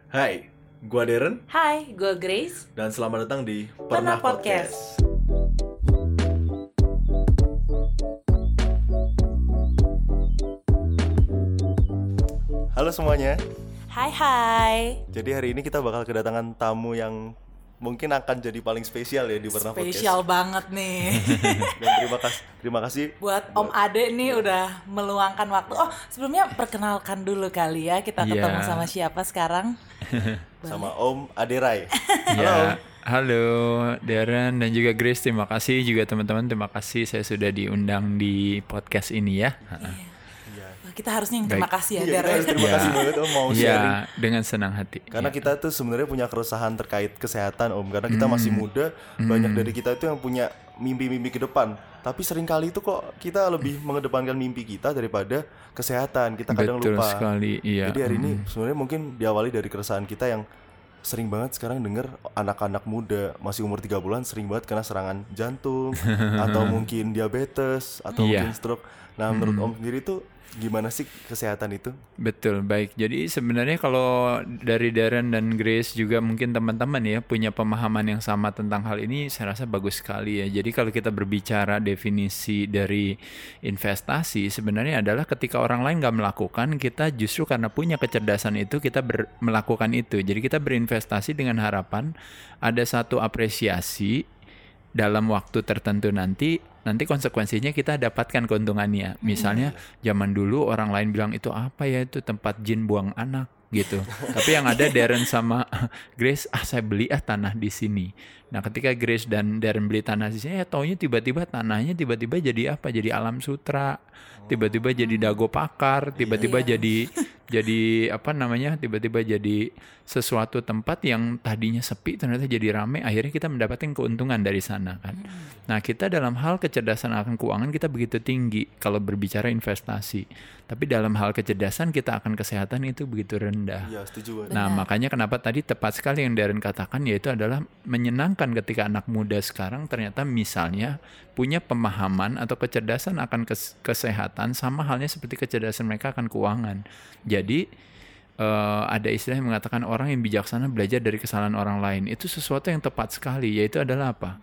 Hai, gua Darren Hai, gue Grace. dan selamat datang di Pernah Podcast. Halo semuanya. Hai. Jadi hari ini kita bakal kedatangan tamu yang mungkin akan jadi paling spesial ya di Pernah Spesial Podcast. banget nih. Dan terima kasih Buat Om Ade nih udah meluangkan waktu. Oh, sebelumnya perkenalkan dulu kali ya. Kita Iya. ketemu sama siapa sekarang? sama Om Aderai. Ya, halo Darren dan juga Grace, terima kasih juga teman-teman, terima kasih saya sudah diundang di podcast ini ya. Wah, kita harusnya yang terima Baik. kasih ya, Iya, kita Dar. harus terima Ya. kasih banget Om mau sharing. Ya, dengan senang hati. Karena Ya. kita tuh sebenarnya punya keresahan terkait kesehatan Om. Karena kita masih muda, banyak dari kita itu yang punya mimpi-mimpi ke depan. Tapi seringkali itu kok kita lebih mengedepankan mimpi kita daripada kesehatan. Kita kadang Betul lupa. sekali, iya. Jadi hari ini sebenarnya mungkin diawali dari keresahan kita yang sering banget sekarang denger anak-anak muda masih umur 3 bulan sering banget kena serangan jantung atau mungkin diabetes atau Iya. mungkin stroke. Nah, menurut Om sendiri tuh gimana sih kesehatan itu? Betul, baik. Jadi sebenarnya kalau dari Darren dan Grace juga mungkin teman-teman ya punya pemahaman yang sama tentang hal ini, saya rasa bagus sekali ya. Jadi kalau kita berbicara definisi dari investasi, sebenarnya adalah ketika orang lain nggak melakukan, kita justru karena punya kecerdasan itu kita melakukan itu. Jadi kita berinvestasi dengan harapan ada satu apresiasi dalam waktu tertentu nanti konsekuensinya kita dapatkan keuntungannya. Misalnya zaman dulu orang lain bilang itu apa ya, itu tempat jin buang anak gitu. Tapi yang ada Darren sama Grace, saya beli tanah di sini. Nah, ketika Grace dan Darren beli tanah di sini, taunya tiba-tiba tanahnya tiba-tiba jadi apa? Jadi alam sutra, tiba-tiba jadi dago pakar, tiba-tiba jadi apa namanya? Tiba-tiba jadi sesuatu tempat yang tadinya sepi ternyata jadi ramai. Akhirnya kita mendapatkan keuntungan dari sana kan. Nah, kita dalam hal kecerdasan akan keuangan kita begitu tinggi kalau berbicara investasi. Tapi dalam hal kecerdasan kita akan kesehatan itu begitu rendah. Iya, setuju banget. Nah, makanya kenapa tadi tepat sekali yang Darren katakan, yaitu adalah menyenangkan ketika anak muda sekarang ternyata misalnya punya pemahaman atau kecerdasan akan kesehatan sama halnya seperti kecerdasan mereka akan keuangan. Jadi ada istilah yang mengatakan orang yang bijaksana belajar dari kesalahan orang lain. Itu sesuatu yang tepat sekali, yaitu adalah apa?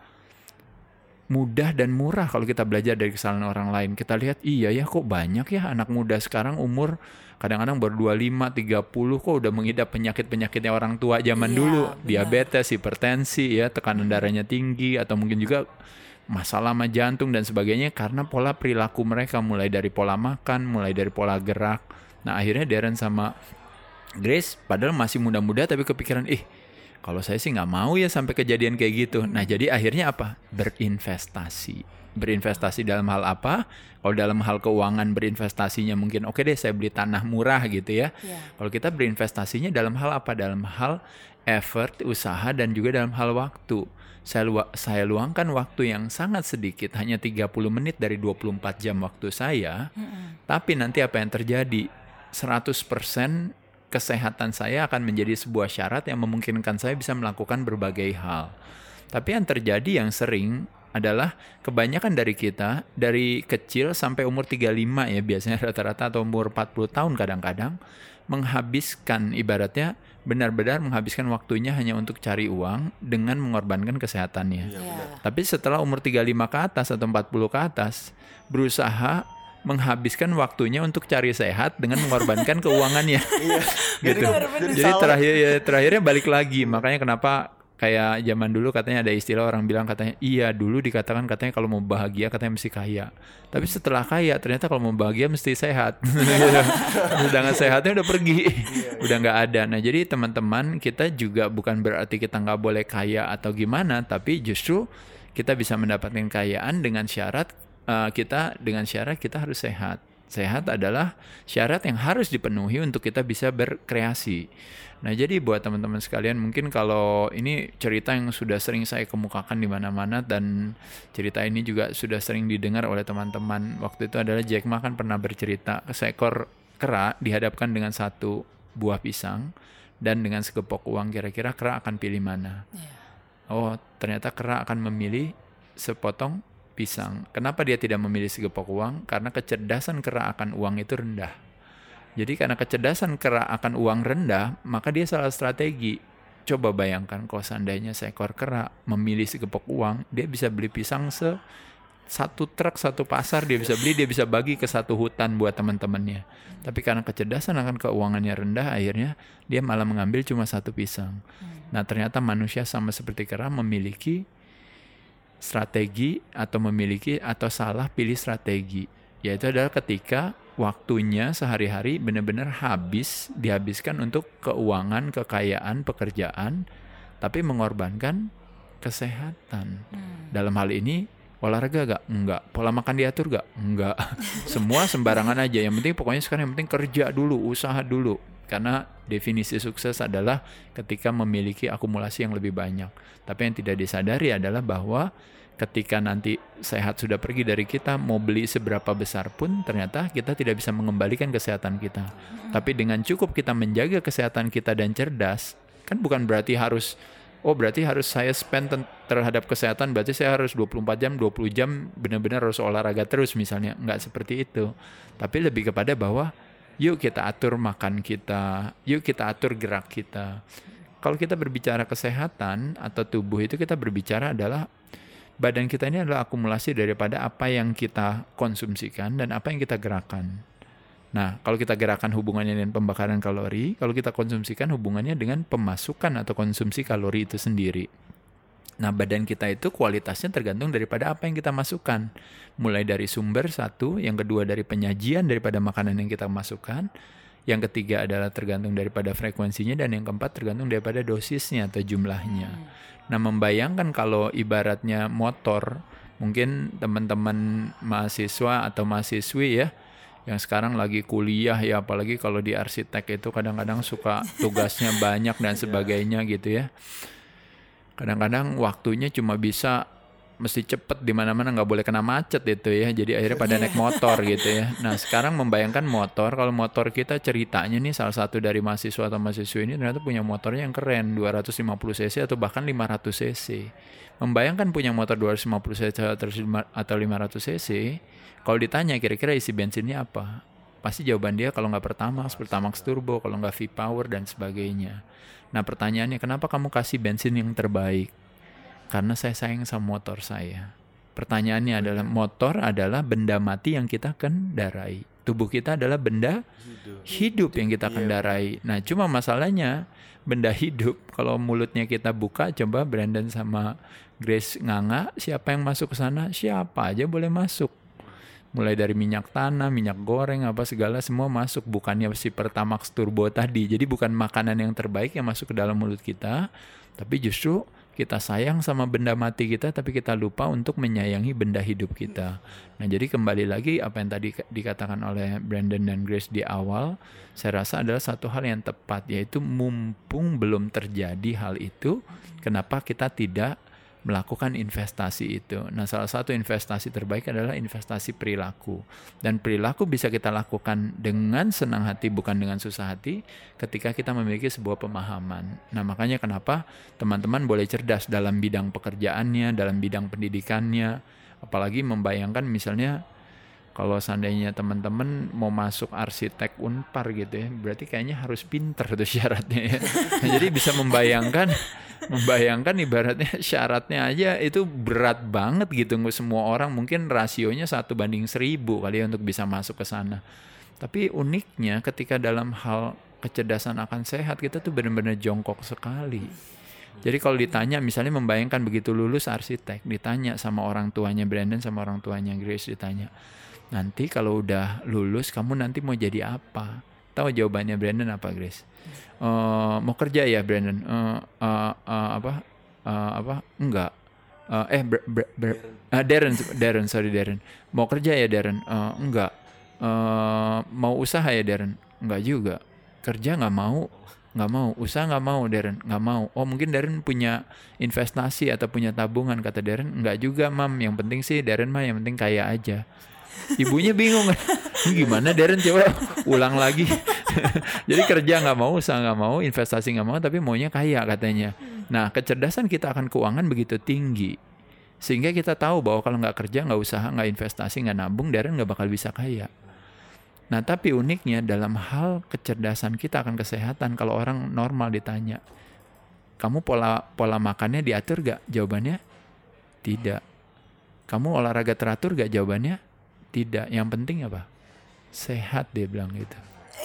Mudah dan murah kalau kita belajar dari kesalahan orang lain. Kita lihat, iya ya kok banyak ya anak muda sekarang umur kadang-kadang baru 25, 30 kok udah mengidap penyakit-penyakitnya orang tua zaman Iya, dulu. benar. Diabetes, hipertensi, ya tekanan darahnya tinggi, atau mungkin juga masalah sama jantung dan sebagainya karena pola perilaku mereka, mulai dari pola makan, mulai dari pola gerak. Nah, akhirnya Darren sama Grace padahal masih muda-muda tapi kepikiran, kalau saya sih nggak mau ya sampai kejadian kayak gitu. Nah, jadi akhirnya apa? Berinvestasi. Berinvestasi dalam hal apa? Kalau dalam hal keuangan berinvestasinya mungkin oke deh saya beli tanah murah gitu ya. Iya. Kalau kita berinvestasinya dalam hal apa? Dalam hal effort, usaha, dan juga dalam hal waktu. Saya luangkan waktu yang sangat sedikit, hanya 30 menit dari 24 jam waktu saya. Tapi nanti apa yang terjadi? 100% kesehatan saya akan menjadi sebuah syarat yang memungkinkan saya bisa melakukan berbagai hal. Tapi yang terjadi yang sering adalah kebanyakan dari kita dari kecil sampai umur 35 ya biasanya rata-rata, atau umur 40 tahun kadang-kadang menghabiskan, ibaratnya benar-benar menghabiskan waktunya hanya untuk cari uang dengan mengorbankan kesehatannya. Iya. Tapi setelah umur 35 ke atas atau 40 ke atas berusaha menghabiskan waktunya untuk cari sehat dengan mengorbankan keuangannya. Gitu. Jadi terakhirnya balik lagi. Makanya kenapa kayak zaman dulu katanya ada istilah orang bilang katanya, iya dulu dikatakan katanya kalau mau bahagia katanya mesti kaya. Tapi setelah kaya ternyata kalau mau bahagia mesti sehat. Sedangkan sehatnya udah pergi, udah nggak ada. Nah, jadi teman-teman, kita juga bukan berarti kita nggak boleh kaya atau gimana, tapi justru kita bisa mendapatkan kekayaan dengan syarat kita harus sehat. Sehat adalah syarat yang harus dipenuhi untuk kita bisa berkreasi. Nah, jadi buat teman-teman sekalian, mungkin kalau ini cerita yang sudah sering saya kemukakan di mana-mana dan cerita ini juga sudah sering didengar oleh teman-teman. Waktu itu adalah Jack Ma kan pernah bercerita, seekor kera dihadapkan dengan satu buah pisang dan dengan segepok uang, kira-kira kera akan pilih mana? Oh, ternyata kera akan memilih sepotong pisang. Kenapa dia tidak memilih segepok uang? Karena kecerdasan kera akan uang itu rendah. Jadi karena kecerdasan kera akan uang rendah, maka dia salah strategi. Coba bayangkan kalau seandainya seekor kera memilih segepok uang, dia bisa beli pisang satu truk, satu pasar, dia bisa beli, dia bisa bagi ke satu hutan buat teman-temannya. Tapi karena kecerdasan akan keuangannya rendah, akhirnya dia malah mengambil cuma satu pisang. Nah ternyata manusia sama seperti kera memiliki strategi atau salah pilih strategi. Yaitu adalah ketika waktunya sehari-hari benar-benar dihabiskan untuk keuangan, kekayaan, pekerjaan, tapi mengorbankan kesehatan. Dalam hal ini olahraga enggak, pola makan diatur enggak. Semua sembarangan aja. Yang penting pokoknya sekarang yang penting kerja dulu, usaha dulu. Karena definisi sukses adalah ketika memiliki akumulasi yang lebih banyak. Tapi yang tidak disadari adalah bahwa ketika nanti sehat sudah pergi dari kita, mau beli seberapa besar pun ternyata kita tidak bisa mengembalikan kesehatan kita. Tapi dengan cukup kita menjaga kesehatan kita dan cerdas, kan bukan berarti harus saya spend terhadap kesehatan, berarti saya harus 24 jam, 20 jam benar-benar harus olahraga terus misalnya. Enggak seperti itu. Tapi lebih kepada bahwa yuk kita atur makan kita, yuk kita atur gerak kita. Kalau kita berbicara kesehatan atau tubuh itu, kita berbicara adalah badan kita ini adalah akumulasi daripada apa yang kita konsumsikan dan apa yang kita gerakan. Nah, kalau kita gerakan hubungannya dengan pembakaran kalori, kalau kita konsumsikan hubungannya dengan pemasukan atau konsumsi kalori itu sendiri. Nah, badan kita itu kualitasnya tergantung daripada apa yang kita masukkan. Mulai dari sumber satu, yang kedua dari penyajian daripada makanan yang kita masukkan, yang ketiga adalah tergantung daripada frekuensinya, dan yang keempat tergantung daripada dosisnya atau jumlahnya. Nah, membayangkan kalau ibaratnya motor, mungkin teman-teman mahasiswa atau mahasiswi ya, yang sekarang lagi kuliah ya, apalagi kalau di arsitek itu kadang-kadang suka tugasnya banyak dan sebagainya gitu ya. Kadang-kadang waktunya cuma bisa mesti cepet di mana-mana, nggak boleh kena macet itu ya. Jadi akhirnya pada naik motor gitu ya. Nah sekarang membayangkan motor, kalau motor kita ceritanya nih salah satu dari mahasiswa atau mahasiswi ini ternyata punya motornya yang keren, 250 cc atau bahkan 500 cc. Membayangkan punya motor 250 cc atau 500 cc, kalau ditanya kira-kira isi bensinnya apa? Pasti jawaban dia kalau nggak Pertamax turbo, kalau nggak V-Power dan sebagainya. Nah pertanyaannya, kenapa kamu kasih bensin yang terbaik? Karena saya sayang sama motor saya. Pertanyaannya adalah, motor adalah benda mati yang kita kendarai. Tubuh kita adalah benda hidup yang kita kendarai. Nah cuma masalahnya, benda hidup, kalau mulutnya kita buka, coba Brandon sama Grace nganga, siapa yang masuk ke sana? Siapa aja boleh masuk. Mulai dari minyak tanah, minyak goreng, apa segala semua masuk. Bukannya si Pertamax turbo tadi. Jadi bukan makanan yang terbaik yang masuk ke dalam mulut kita, tapi justru kita sayang sama benda mati kita, tapi kita lupa untuk menyayangi benda hidup kita. Nah jadi kembali lagi apa yang tadi dikatakan oleh Brandon dan Grace di awal, saya rasa adalah satu hal yang tepat, yaitu mumpung belum terjadi hal itu, kenapa kita tidak melakukan investasi itu. Nah salah satu investasi terbaik adalah investasi perilaku. Dan perilaku bisa kita lakukan dengan senang hati, bukan dengan susah hati, ketika kita memiliki sebuah pemahaman. Nah makanya kenapa teman-teman boleh cerdas dalam bidang pekerjaannya, dalam bidang pendidikannya. Apalagi membayangkan misalnya kalau seandainya teman-teman mau masuk arsitek Unpar gitu ya, berarti kayaknya harus pinter tuh syaratnya ya. Nah, jadi bisa membayangkan ibaratnya syaratnya aja itu berat banget gitu. Nggak semua orang, mungkin rasionya 1:1000 kali ya untuk bisa masuk ke sana. Tapi uniknya ketika dalam hal kecerdasan akan sehat, kita tuh benar-benar jongkok sekali. Jadi kalau ditanya, misalnya membayangkan begitu lulus arsitek, ditanya sama orang tuanya Brandon sama orang tuanya Grace, ditanya, nanti kalau udah lulus kamu nanti mau jadi apa? Tahu jawabannya Brandon apa, Grace? Mau kerja ya Brandon? Enggak. Darren. Mau kerja ya Darren? Enggak. Mau usaha ya Darren? Enggak juga. Kerja nggak mau. Usaha nggak mau Darren? Nggak mau. Oh mungkin Darren punya investasi atau punya tabungan, kata Darren. Enggak juga Mam. Yang penting sih Darren mah yang penting kaya aja. Ibunya bingung, ini gimana Darren, coba ulang lagi. Jadi kerja nggak mau, usaha nggak mau, investasi nggak mau, tapi maunya kaya katanya. Nah kecerdasan kita akan keuangan begitu tinggi, sehingga kita tahu bahwa kalau nggak kerja, nggak usaha, nggak investasi, nggak nabung, Darren nggak bakal bisa kaya. Nah, tapi uniknya dalam hal kecerdasan kita akan kesehatan, kalau orang normal ditanya, kamu pola makannya diatur gak? Jawabannya tidak. Kamu olahraga teratur gak? Jawabannya tidak. Yang penting apa? Sehat, dia bilang gitu.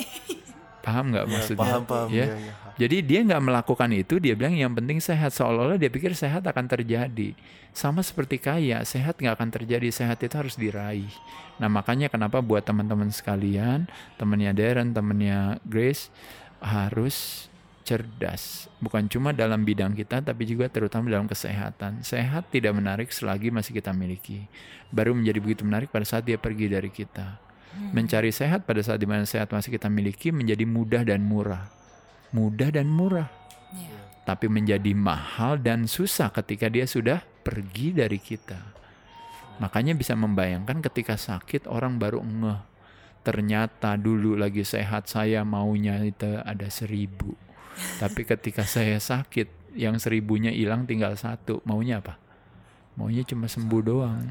Paham nggak maksudnya? Paham. Ya. Ya. Jadi dia nggak melakukan itu, dia bilang yang penting sehat, seolah-olah dia pikir sehat akan terjadi. Sama seperti kaya, sehat nggak akan terjadi, sehat itu harus diraih. Nah makanya kenapa buat teman-teman sekalian, temannya Darren, temannya Grace, harus cerdas. Bukan cuma dalam bidang kita, tapi juga terutama dalam kesehatan. Sehat tidak menarik selagi masih kita miliki. Baru menjadi begitu menarik pada saat dia pergi dari kita. Mencari sehat pada saat dimana sehat masih kita miliki menjadi mudah dan murah. Mudah dan murah. Tapi menjadi mahal dan susah ketika dia sudah pergi dari kita. Makanya bisa membayangkan ketika sakit orang baru ngeh. Ternyata dulu lagi sehat saya maunya itu ada 1.000. Tapi ketika saya sakit yang 1.000-nya hilang tinggal 1. Maunya apa? Maunya cuma sembuh doang.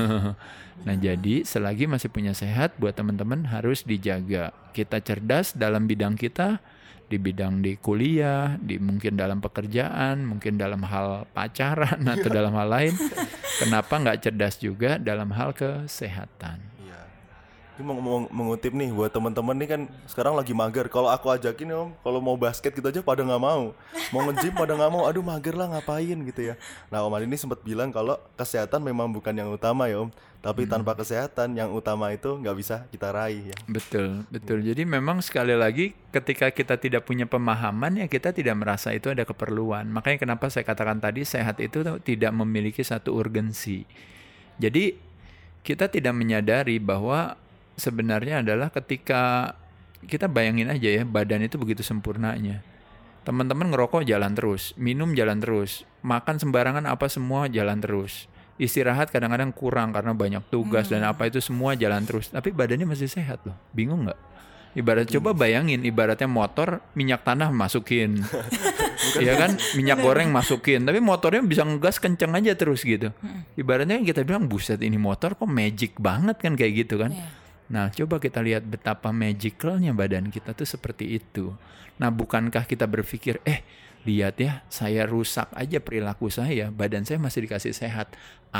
Nah jadi selagi masih punya sehat, buat teman-teman harus dijaga. Kita cerdas dalam bidang kita, di bidang di kuliah, di mungkin dalam pekerjaan, mungkin dalam hal pacaran atau dalam hal lain. Kenapa nggak cerdas juga dalam hal kesehatan? Ini mau mengutip nih buat teman-teman nih kan sekarang lagi mager. Kalau aku ajakin om, kalau mau basket gitu aja pada nggak mau nge-gym pada nggak mau. Aduh mager lah ngapain gitu ya. Nah Om Adi ini sempat bilang kalau kesehatan memang bukan yang utama ya Om. Tapi tanpa kesehatan yang utama itu nggak bisa kita raih ya. Betul. Jadi memang sekali lagi ketika kita tidak punya pemahaman ya kita tidak merasa itu ada keperluan. Makanya kenapa saya katakan tadi sehat itu tidak memiliki satu urgensi. Jadi kita tidak menyadari bahwa sebenarnya adalah ketika kita bayangin aja ya badan itu begitu sempurnanya. Teman-teman ngerokok jalan terus, minum jalan terus, makan sembarangan apa semua jalan terus. Istirahat kadang-kadang kurang karena banyak tugas dan apa itu semua jalan terus. Tapi badannya masih sehat loh. Bingung nggak? Coba bayangin ibaratnya motor minyak tanah masukin. Iya kan? Minyak goreng masukin. Tapi motornya bisa ngegas kenceng aja terus gitu. Ibaratnya kita bilang buset ini motor kok magic banget kan kayak gitu kan. Nah coba kita lihat betapa magicalnya badan kita tuh seperti itu. Nah bukankah kita berpikir lihat ya saya rusak aja perilaku saya, badan saya masih dikasih sehat.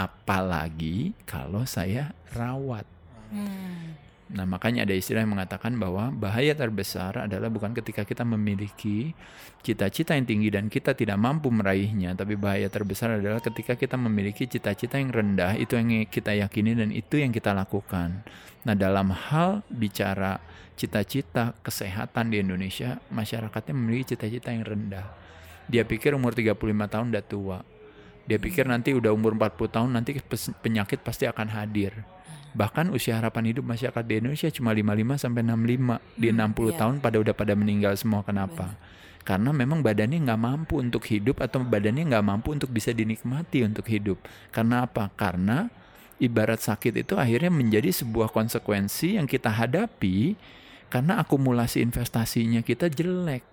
Apalagi kalau saya rawat. Nah makanya ada istilah yang mengatakan bahwa bahaya terbesar adalah bukan ketika kita memiliki cita-cita yang tinggi dan kita tidak mampu meraihnya. Tapi bahaya terbesar adalah ketika kita memiliki cita-cita yang rendah, itu yang kita yakini dan itu yang kita lakukan. Nah dalam hal bicara cita-cita kesehatan di Indonesia, masyarakatnya memiliki cita-cita yang rendah. Dia pikir umur 35 tahun udah tua. Dia pikir nanti udah umur 40 tahun nanti penyakit pasti akan hadir. Bahkan usia harapan hidup masyarakat di Indonesia cuma 55 sampai 65. Di 60 tahun udah pada meninggal semua. Kenapa? Karena memang badannya nggak mampu untuk hidup atau badannya nggak mampu untuk bisa dinikmati untuk hidup. Karena apa? Karena ibarat sakit itu akhirnya menjadi sebuah konsekuensi yang kita hadapi karena akumulasi investasinya kita jelek.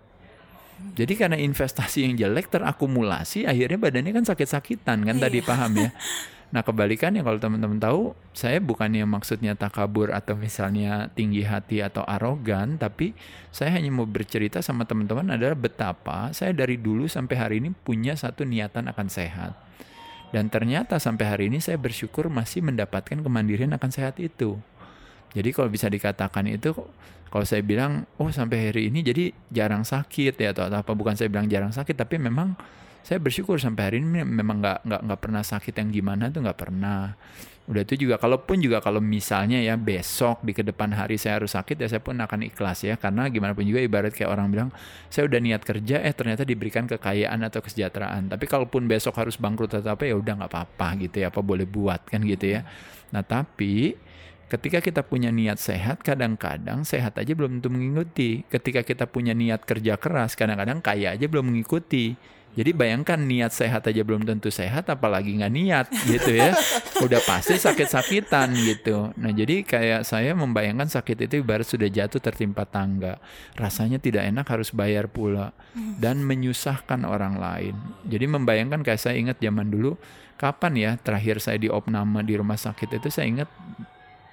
Jadi karena investasi yang jelek terakumulasi akhirnya badannya kan sakit-sakitan kan tadi paham ya. Nah kebalikannya kalau teman-teman tahu, saya bukannya maksudnya takabur atau misalnya tinggi hati atau arogan, tapi saya hanya mau bercerita sama teman-teman adalah betapa saya dari dulu sampai hari ini punya satu niatan akan sehat. Dan ternyata sampai hari ini saya bersyukur masih mendapatkan kemandirian akan sehat itu. Jadi kalau bisa dikatakan itu, kalau saya bilang, sampai hari ini jadi jarang sakit ya atau apa, bukan saya bilang jarang sakit, tapi memang saya bersyukur sampai hari ini memang nggak pernah sakit yang gimana tuh nggak pernah. Udah itu juga kalau misalnya ya besok di kedepan hari saya harus sakit ya saya pun akan ikhlas ya, karena gimana pun juga ibarat kayak orang bilang saya udah niat kerja ternyata diberikan kekayaan atau kesejahteraan, tapi kalaupun besok harus bangkrut atau apa ya udah nggak apa-apa gitu ya, apa boleh buat kan gitu ya. Nah tapi ketika kita punya niat sehat, kadang-kadang sehat aja belum tentu mengikuti. Ketika kita punya niat kerja keras, kadang-kadang kaya aja belum mengikuti. Jadi bayangkan niat sehat aja belum tentu sehat, apalagi nggak niat gitu ya. Udah pasti sakit-sakitan gitu. Nah jadi kayak saya membayangkan sakit itu ibarat sudah jatuh tertimpa tangga. Rasanya tidak enak, harus bayar pula. Dan menyusahkan orang lain. Jadi membayangkan kayak saya ingat zaman dulu, kapan ya terakhir saya di opname di rumah sakit itu saya ingat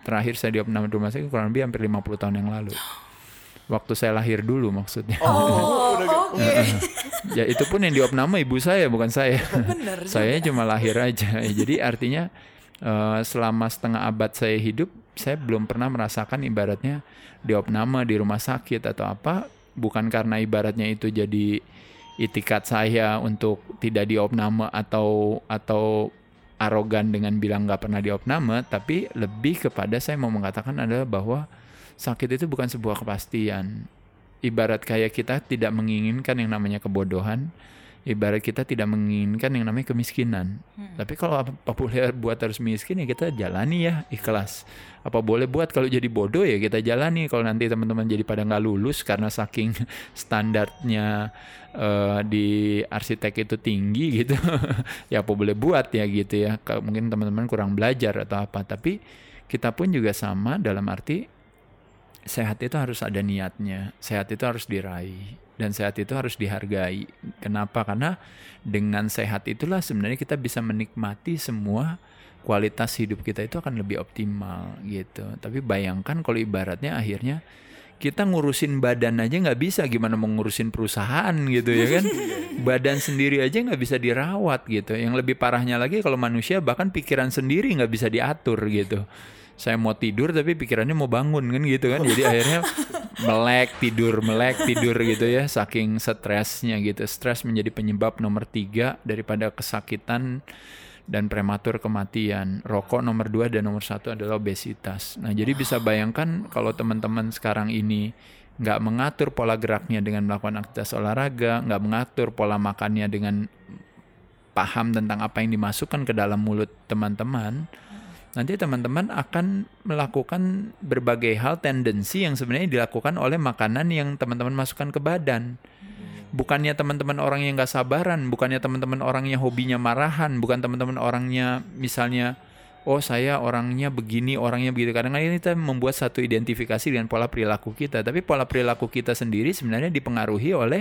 terakhir saya diopname di rumah sakit kurang lebih hampir 50 tahun yang lalu. Waktu saya lahir dulu maksudnya. Oke. Ya itu pun yang diopname ibu saya bukan saya. Bener Saya cuma lahir aja. Jadi artinya selama setengah abad saya hidup, saya belum pernah merasakan ibaratnya diopname di rumah sakit atau apa. Bukan karena ibaratnya itu jadi itikat saya untuk tidak diopname atau arogan dengan bilang nggak pernah diopname, tapi lebih kepada saya mau mengatakan adalah bahwa sakit itu bukan sebuah kepastian. Ibarat kayak kita tidak menginginkan yang namanya kebodohan, ibarat kita tidak menginginkan yang namanya kemiskinan. Tapi kalau apa boleh buat harus miskin ya kita jalani ya, ikhlas. Apa boleh buat kalau jadi bodoh ya kita jalani. Kalau nanti teman-teman jadi pada nggak lulus karena saking standarnya di arsitek itu tinggi gitu, ya apa boleh buat ya gitu ya. Mungkin teman-teman kurang belajar atau apa. Tapi kita pun juga sama dalam arti sehat itu harus ada niatnya, sehat itu harus diraih, dan sehat itu harus dihargai. Kenapa? Karena dengan sehat itulah sebenarnya kita bisa menikmati semua kualitas hidup kita itu akan lebih optimal gitu. Tapi bayangkan kalau ibaratnya akhirnya kita ngurusin badan aja nggak bisa, gimana mau ngurusin perusahaan gitu ya kan? Badan sendiri aja nggak bisa dirawat gitu. Yang lebih parahnya lagi kalau manusia bahkan pikiran sendiri nggak bisa diatur gitu. Saya mau tidur tapi pikirannya mau bangun kan gitu kan. Jadi akhirnya melek tidur gitu ya. Saking stresnya gitu. Stres menjadi penyebab nomor 3 daripada kesakitan dan prematur kematian. Rokok nomor 2 dan nomor 1 adalah obesitas. Nah jadi bisa bayangkan kalau teman-teman sekarang ini nggak mengatur pola geraknya dengan melakukan aktivitas olahraga, nggak mengatur pola makannya dengan paham tentang apa yang dimasukkan ke dalam mulut teman-teman, nanti teman-teman akan melakukan berbagai hal tendensi yang sebenarnya dilakukan oleh makanan yang teman-teman masukkan ke badan. Bukannya teman-teman orang yang gak sabaran, bukannya teman-teman orang yang hobinya marahan, bukan teman-teman orangnya misalnya, oh saya orangnya begini, orangnya begitu. Kadang-kadang kita membuat satu identifikasi dengan pola perilaku kita, tapi pola perilaku kita sendiri sebenarnya dipengaruhi oleh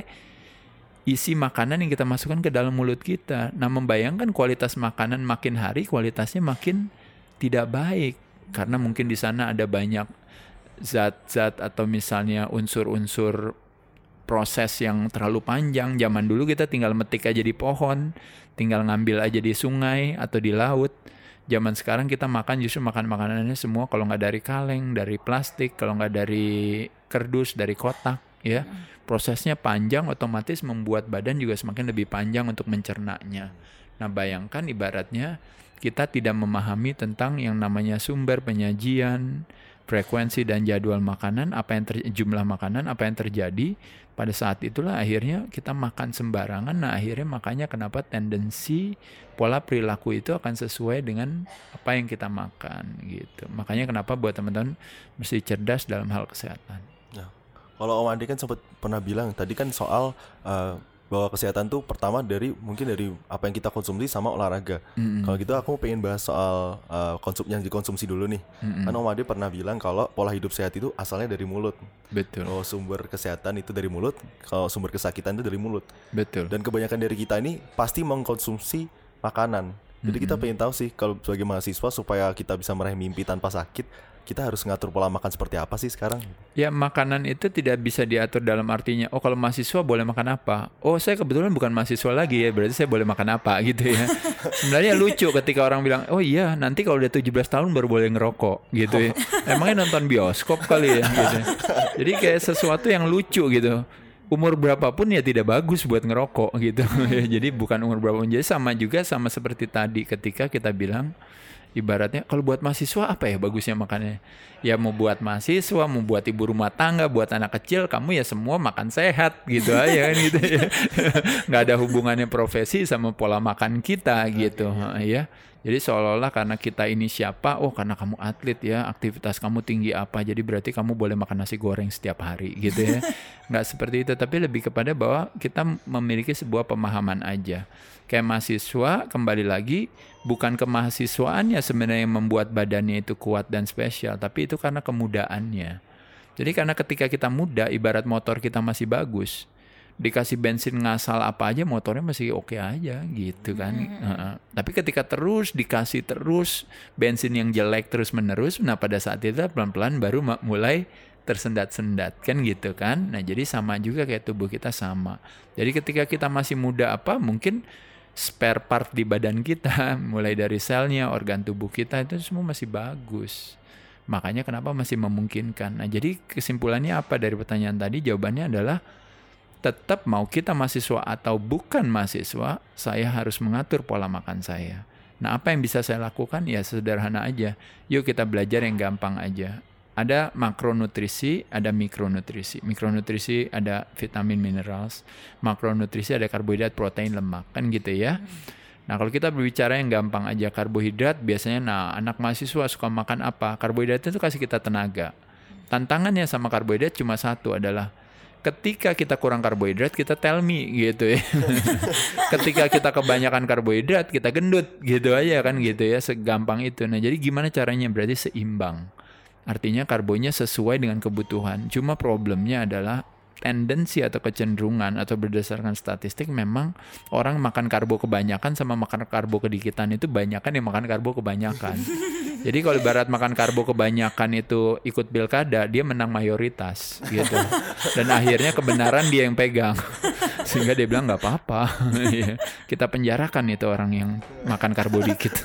isi makanan yang kita masukkan ke dalam mulut kita. Nah membayangkan kualitas makanan makin hari, kualitasnya makin tidak baik karena mungkin di sana ada banyak zat-zat atau misalnya unsur-unsur proses yang terlalu panjang. Zaman dulu kita tinggal metik aja di pohon, tinggal ngambil aja di sungai atau di laut. Zaman sekarang kita makan justru makan makanannya semua kalau nggak dari kaleng, dari plastik, kalau nggak dari kerdus, dari kotak ya. Prosesnya panjang, otomatis membuat badan juga semakin lebih panjang untuk mencernanya. Nah bayangkan ibaratnya kita tidak memahami tentang yang namanya sumber penyajian, frekuensi dan jadwal makanan, jumlah makanan, apa yang terjadi pada saat itulah akhirnya kita makan sembarangan. Nah akhirnya makanya kenapa tendensi pola perilaku itu akan sesuai dengan apa yang kita makan gitu. Makanya kenapa buat teman-teman mesti cerdas dalam hal kesehatan. Nah, kalau Om Andi kan sempat pernah bilang tadi kan soal bahwa kesehatan tuh pertama mungkin dari apa yang kita konsumsi sama olahraga. Kalau gitu aku pengen bahas soal yang dikonsumsi dulu nih. Kan Om Ade pernah bilang kalau pola hidup sehat itu asalnya dari mulut. Betul. Kalau sumber kesehatan itu dari mulut, kalau sumber kesakitan itu dari mulut. Betul. Dan kebanyakan dari kita ini pasti mengkonsumsi makanan. Jadi kita pengen tahu sih kalau sebagai mahasiswa supaya kita bisa meraih mimpi tanpa sakit, kita harus ngatur pola makan seperti apa sih sekarang? Ya makanan itu tidak bisa diatur dalam artinya, oh kalau mahasiswa boleh makan apa? Oh saya kebetulan bukan mahasiswa lagi ya, berarti saya boleh makan apa gitu ya. Sebenarnya lucu ketika orang bilang, oh iya nanti kalau udah 17 tahun baru boleh ngerokok gitu ya. Emangnya nonton bioskop kali ya gitu. Jadi kayak sesuatu yang lucu gitu. Umur berapapun ya tidak bagus buat ngerokok gitu. Jadi bukan umur berapapun. Jadi sama seperti tadi ketika kita bilang, ibaratnya kalau buat mahasiswa apa ya bagusnya makannya? Ya mau buat mahasiswa, mau buat ibu rumah tangga, buat anak kecil, kamu ya semua makan sehat gitu aja kan gitu ya. Nggak ada hubungannya profesi sama pola makan kita gitu ya. Jadi seolah-olah karena kita ini siapa, oh karena kamu atlet ya, aktivitas kamu tinggi apa, jadi berarti kamu boleh makan nasi goreng setiap hari gitu ya. Nggak seperti itu, tapi lebih kepada bahwa kita memiliki sebuah pemahaman aja. Kayak mahasiswa, kembali lagi, bukan kemahasiswaannya sebenarnya yang membuat badannya itu kuat dan spesial, tapi itu karena kemudaannya. Jadi karena ketika kita muda, ibarat motor kita masih bagus, dikasih bensin ngasal apa aja motornya masih oke aja gitu kan. Tapi ketika terus dikasih terus bensin yang jelek terus menerus, nah pada saat itu pelan-pelan baru mulai tersendat-sendat kan gitu kan. Nah jadi sama juga kayak tubuh kita sama. Jadi ketika kita masih muda mungkin spare part di badan kita, mulai dari selnya, organ tubuh kita itu semua masih bagus. Makanya kenapa masih memungkinkan. Nah jadi kesimpulannya apa dari pertanyaan tadi? Jawabannya adalah tetap mau kita mahasiswa atau bukan mahasiswa, saya harus mengatur pola makan saya. Nah apa yang bisa saya lakukan? Ya sederhana aja. Yuk kita belajar yang gampang aja. Ada makronutrisi, ada mikronutrisi. Mikronutrisi ada vitamin, minerals. Makronutrisi ada karbohidrat, protein, lemak. Kan gitu ya. Nah kalau kita berbicara yang gampang aja, karbohidrat biasanya anak mahasiswa suka makan apa? Karbohidrat itu kasih kita tenaga. Tantangannya sama karbohidrat cuma satu adalah ketika kita kurang karbohidrat kita tell me gitu ya. Ketika kita kebanyakan karbohidrat kita gendut gitu aja kan gitu ya, segampang itu. Nah jadi gimana caranya? Berarti seimbang. Artinya karbonya sesuai dengan kebutuhan. Cuma problemnya adalah tendensi atau kecenderungan atau berdasarkan statistik memang orang makan karbo kebanyakan sama makan karbo kedikitan itu banyakan yang makan karbo kebanyakan. Jadi kalau ibarat makan karbo kebanyakan itu ikut pilkada, dia menang mayoritas gitu. Dan akhirnya kebenaran dia yang pegang. Sehingga dia bilang nggak apa-apa. Kita penjarakan itu orang yang makan karbo dikit.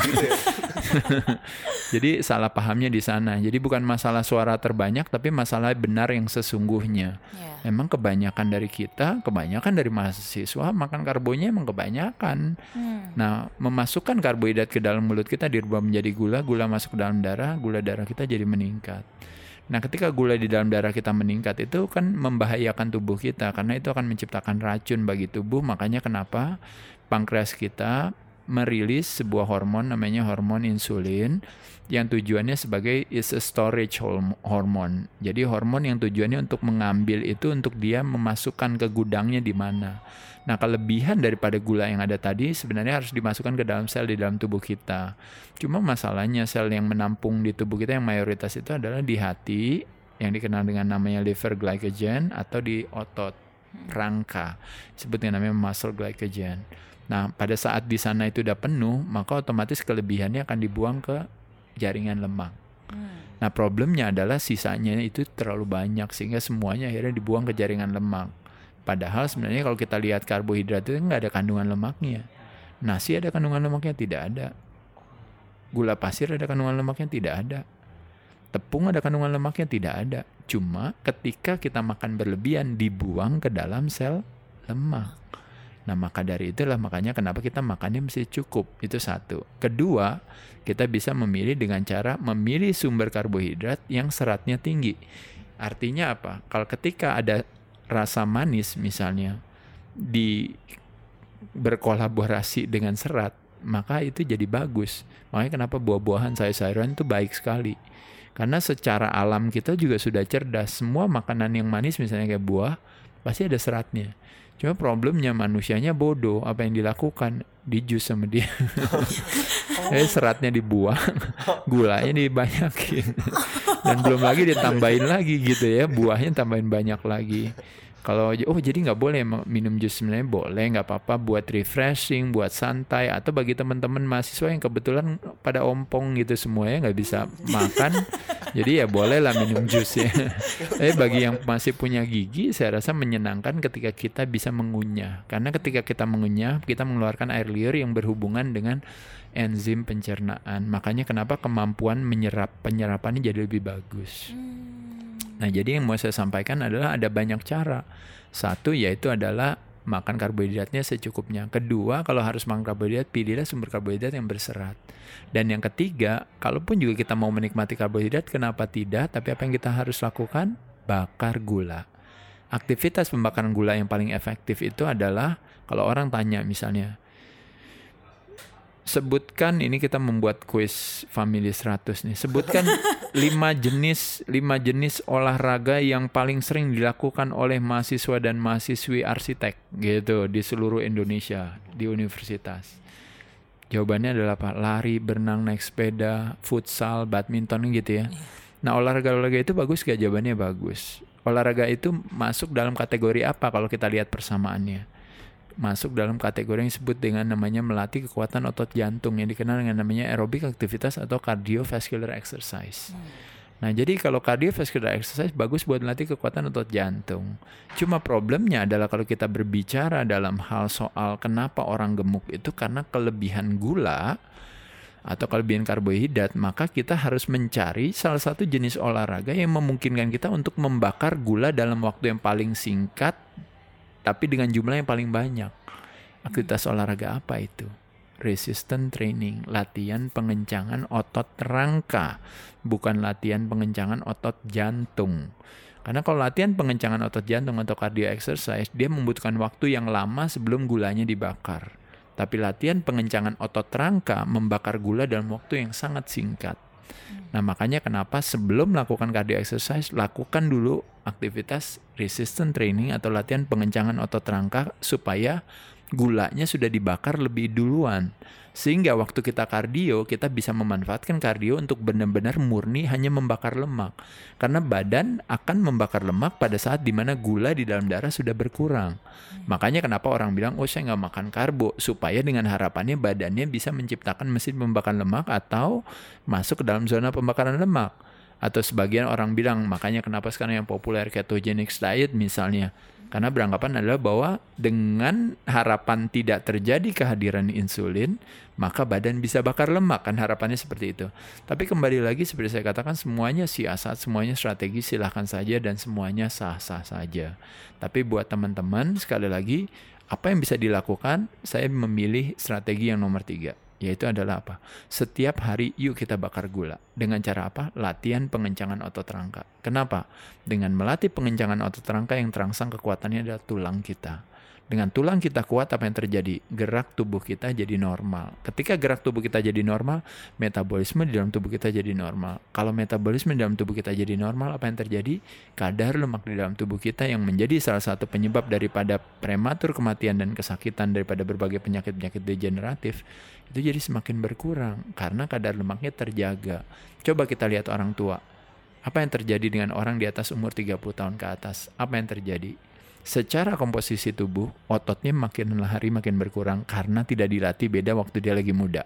Jadi salah pahamnya di sana. Jadi bukan masalah suara terbanyak, tapi masalah benar yang sesungguhnya. Emang kebanyakan dari kita, kebanyakan dari mahasiswa makan karbonya emang kebanyakan. Nah, memasukkan karbohidrat ke dalam mulut kita dirubah menjadi gula, gula masuk ke dalam darah, gula darah kita jadi meningkat. Nah, ketika gula di dalam darah kita meningkat itu kan membahayakan tubuh kita karena itu akan menciptakan racun bagi tubuh. Makanya kenapa pankreas kita merilis sebuah hormon namanya hormon insulin yang tujuannya sebagai is a storage hormone. Jadi hormon yang tujuannya untuk mengambil itu untuk dia memasukkan ke gudangnya di mana. Nah, kelebihan daripada gula yang ada tadi sebenarnya harus dimasukkan ke dalam sel di dalam tubuh kita. Cuma masalahnya sel yang menampung di tubuh kita yang mayoritas itu adalah di hati yang dikenal dengan namanya liver glycogen atau di otot rangka disebutnya namanya muscle glycogen. Nah, pada saat di sana itu udah penuh, maka otomatis kelebihannya akan dibuang ke jaringan lemak. Nah, problemnya adalah sisanya itu terlalu banyak sehingga semuanya akhirnya dibuang ke jaringan lemak. Padahal sebenarnya kalau kita lihat karbohidrat itu nggak ada kandungan lemaknya. Nasi ada kandungan lemaknya? Tidak ada. Gula pasir ada kandungan lemaknya? Tidak ada. Tepung ada kandungan lemaknya? Tidak ada. Cuma ketika kita makan berlebihan dibuang ke dalam sel lemak. Nah, maka dari itulah makanya kenapa kita makannya mesti cukup. Itu satu. Kedua, kita bisa memilih dengan cara memilih sumber karbohidrat yang seratnya tinggi. Artinya apa? Kalau ketika ada rasa manis misalnya berkolaborasi dengan serat, maka itu jadi bagus. Makanya kenapa buah-buahan, sayur-sayuran itu baik sekali. Karena secara alam kita juga sudah cerdas. Semua makanan yang manis misalnya kayak buah, pasti ada seratnya. Cuma problemnya manusianya bodoh. Apa yang dilakukan? Dijus sama dia. Seratnya dibuang, gulanya dibanyakin. Dan belum lagi ditambahin lagi gitu ya. Buahnya tambahin banyak lagi. Kalau jadi nggak boleh minum jus, sebenarnya boleh, nggak apa-apa buat refreshing, buat santai, atau bagi teman-teman mahasiswa yang kebetulan pada ompong gitu semuanya nggak bisa makan, jadi ya boleh lah minum jus ya. Bagi yang masih punya gigi, saya rasa menyenangkan ketika kita bisa mengunyah, karena ketika kita mengunyah kita mengeluarkan air liur yang berhubungan dengan enzim pencernaan. Makanya kenapa kemampuan penyerapannya jadi lebih bagus. Nah, jadi yang mau saya sampaikan adalah ada banyak cara. Satu yaitu adalah makan karbohidratnya secukupnya. Kedua, kalau harus makan karbohidrat, pilihlah sumber karbohidrat yang berserat. Dan yang ketiga, kalaupun juga kita mau menikmati karbohidrat, kenapa tidak? Tapi apa yang kita harus lakukan? Bakar gula. Aktivitas pembakaran gula yang paling efektif itu adalah, kalau orang tanya misalnya, sebutkan, ini kita membuat kuis Family 100 nih. Sebutkan 5 jenis olahraga yang paling sering dilakukan oleh mahasiswa dan mahasiswi arsitek gitu di seluruh Indonesia di universitas. Jawabannya adalah apa? Lari, berenang, naik sepeda, futsal, badminton gitu ya. Nah, olahraga-olahraga itu bagus gak? Jawabannya bagus. Olahraga itu masuk dalam kategori apa kalau kita lihat persamaannya? Masuk dalam kategori yang disebut dengan namanya melatih kekuatan otot jantung yang dikenal dengan namanya aerobik aktivitas atau cardiovascular exercise. Nah, jadi kalau cardiovascular exercise bagus buat melatih kekuatan otot jantung. Cuma problemnya adalah kalau kita berbicara dalam hal soal kenapa orang gemuk itu karena kelebihan gula atau kelebihan karbohidrat, maka kita harus mencari salah satu jenis olahraga yang memungkinkan kita untuk membakar gula dalam waktu yang paling singkat tapi dengan jumlah yang paling banyak. Aktivitas olahraga apa itu? Resistance training, latihan pengencangan otot rangka, bukan latihan pengencangan otot jantung. Karena kalau latihan pengencangan otot jantung atau cardio exercise, dia membutuhkan waktu yang lama sebelum gulanya dibakar. Tapi latihan pengencangan otot rangka membakar gula dalam waktu yang sangat singkat. Nah, makanya kenapa sebelum melakukan cardio exercise, lakukan dulu aktivitas resistance training atau latihan pengencangan otot rangka supaya gulanya sudah dibakar lebih duluan. Sehingga waktu kita kardio, kita bisa memanfaatkan kardio untuk benar-benar murni hanya membakar lemak. Karena badan akan membakar lemak pada saat dimana gula di dalam darah sudah berkurang. Makanya kenapa orang bilang, oh saya nggak makan karbo. Supaya dengan harapannya badannya bisa menciptakan mesin pembakaran lemak atau masuk ke dalam zona pembakaran lemak. Atau sebagian orang bilang, makanya kenapa sekarang yang populer ketogenic diet misalnya. Karena beranggapan adalah bahwa dengan harapan tidak terjadi kehadiran insulin, maka badan bisa bakar lemak, kan harapannya seperti itu. Tapi kembali lagi seperti saya katakan, semuanya siasat, semuanya strategi, silahkan saja dan semuanya sah-sah saja. Tapi buat teman-teman, sekali lagi, apa yang bisa dilakukan? Saya memilih strategi yang nomor 3. Yaitu adalah apa? Setiap hari yuk kita bakar gula. Dengan cara apa? Latihan pengencangan otot rangka. Kenapa? Dengan melatih pengencangan otot rangka yang terangsang kekuatannya adalah tulang kita. Dengan tulang kita kuat, apa yang terjadi? Gerak tubuh kita jadi normal. Ketika gerak tubuh kita jadi normal, metabolisme di dalam tubuh kita jadi normal. Kalau metabolisme di dalam tubuh kita jadi normal, apa yang terjadi? Kadar lemak di dalam tubuh kita yang menjadi salah satu penyebab daripada prematur kematian dan kesakitan daripada berbagai penyakit-penyakit degeneratif, itu jadi semakin berkurang karena kadar lemaknya terjaga. Coba kita lihat orang tua. Apa yang terjadi dengan orang di atas umur 30 tahun ke atas? Apa yang terjadi? Secara komposisi tubuh, ototnya makin hari makin berkurang karena tidak dilatih, beda waktu dia lagi muda.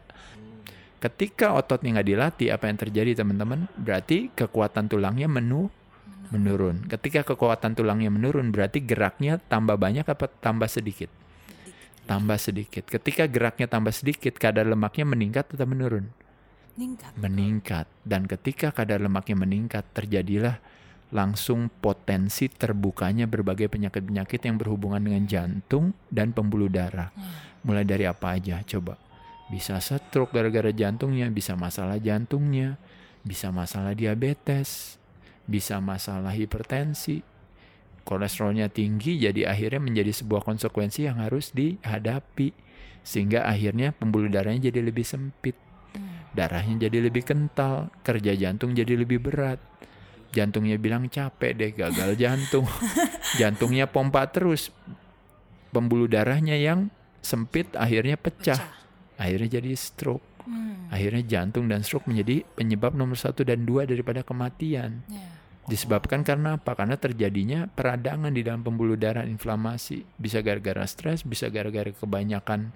Ketika ototnya nggak dilatih, apa yang terjadi teman-teman? Berarti kekuatan tulangnya menurun. Ketika kekuatan tulangnya menurun, berarti geraknya tambah banyak apa tambah sedikit? Tambah sedikit. Ketika geraknya tambah sedikit, kadar lemaknya meningkat atau menurun? Meningkat. Dan ketika kadar lemaknya meningkat, terjadilah langsung potensi terbukanya berbagai penyakit-penyakit yang berhubungan dengan jantung dan pembuluh darah. Mulai dari apa aja? Coba. Bisa stroke gara-gara jantungnya, bisa masalah jantungnya, bisa masalah diabetes, bisa masalah hipertensi. Kolesterolnya tinggi, jadi akhirnya menjadi sebuah konsekuensi yang harus dihadapi. Sehingga akhirnya pembuluh darahnya jadi lebih sempit. Darahnya jadi lebih kental, kerja jantung jadi lebih berat. Jantungnya bilang capek deh, gagal jantung. Jantungnya pompa terus. Pembuluh darahnya yang sempit akhirnya pecah. Akhirnya jadi stroke. Akhirnya jantung dan stroke menjadi penyebab nomor 1 dan 2 daripada kematian. Disebabkan karena apa? Karena terjadinya peradangan di dalam pembuluh darah, inflamasi. Bisa gara-gara stres, bisa gara-gara kebanyakan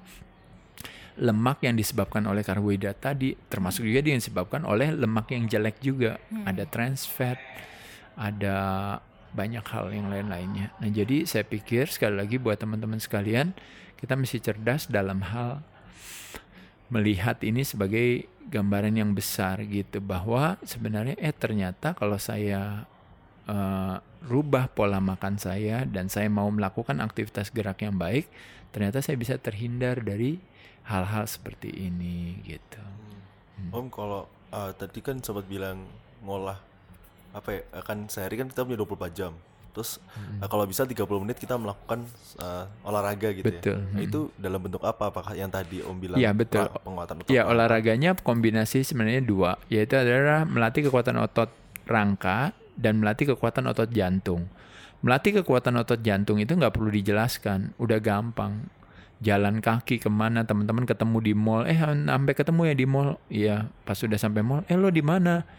lemak yang disebabkan oleh karbohidrat tadi, termasuk juga yang disebabkan oleh lemak yang jelek juga. Ada trans fat, ada banyak hal yang lain-lainnya. Nah, jadi saya pikir sekali lagi buat teman-teman sekalian, kita mesti cerdas dalam hal melihat ini sebagai gambaran yang besar gitu, bahwa sebenarnya ternyata kalau saya rubah pola makan saya dan saya mau melakukan aktivitas gerak yang baik, ternyata saya bisa terhindar dari hal-hal seperti ini gitu. Om, kalau tadi kan sempat bilang ngolah apa ya, kan sehari kan kita punya 24 jam. Terus kalau bisa 30 menit kita melakukan olahraga gitu. Betul. Ya. Nah, itu dalam bentuk apa? Apakah yang tadi Om bilang? Ya, betul. Penguatan otot. Ya, olahraganya kombinasi sebenarnya 2, yaitu adalah melatih kekuatan otot rangka dan melatih kekuatan otot jantung. Melatih kekuatan otot jantung itu nggak perlu dijelaskan, udah gampang. Jalan kaki kemana, teman-teman ketemu di mall, sampai ketemu ya di mall. Iya, pas sudah sampai mall, lo di mana?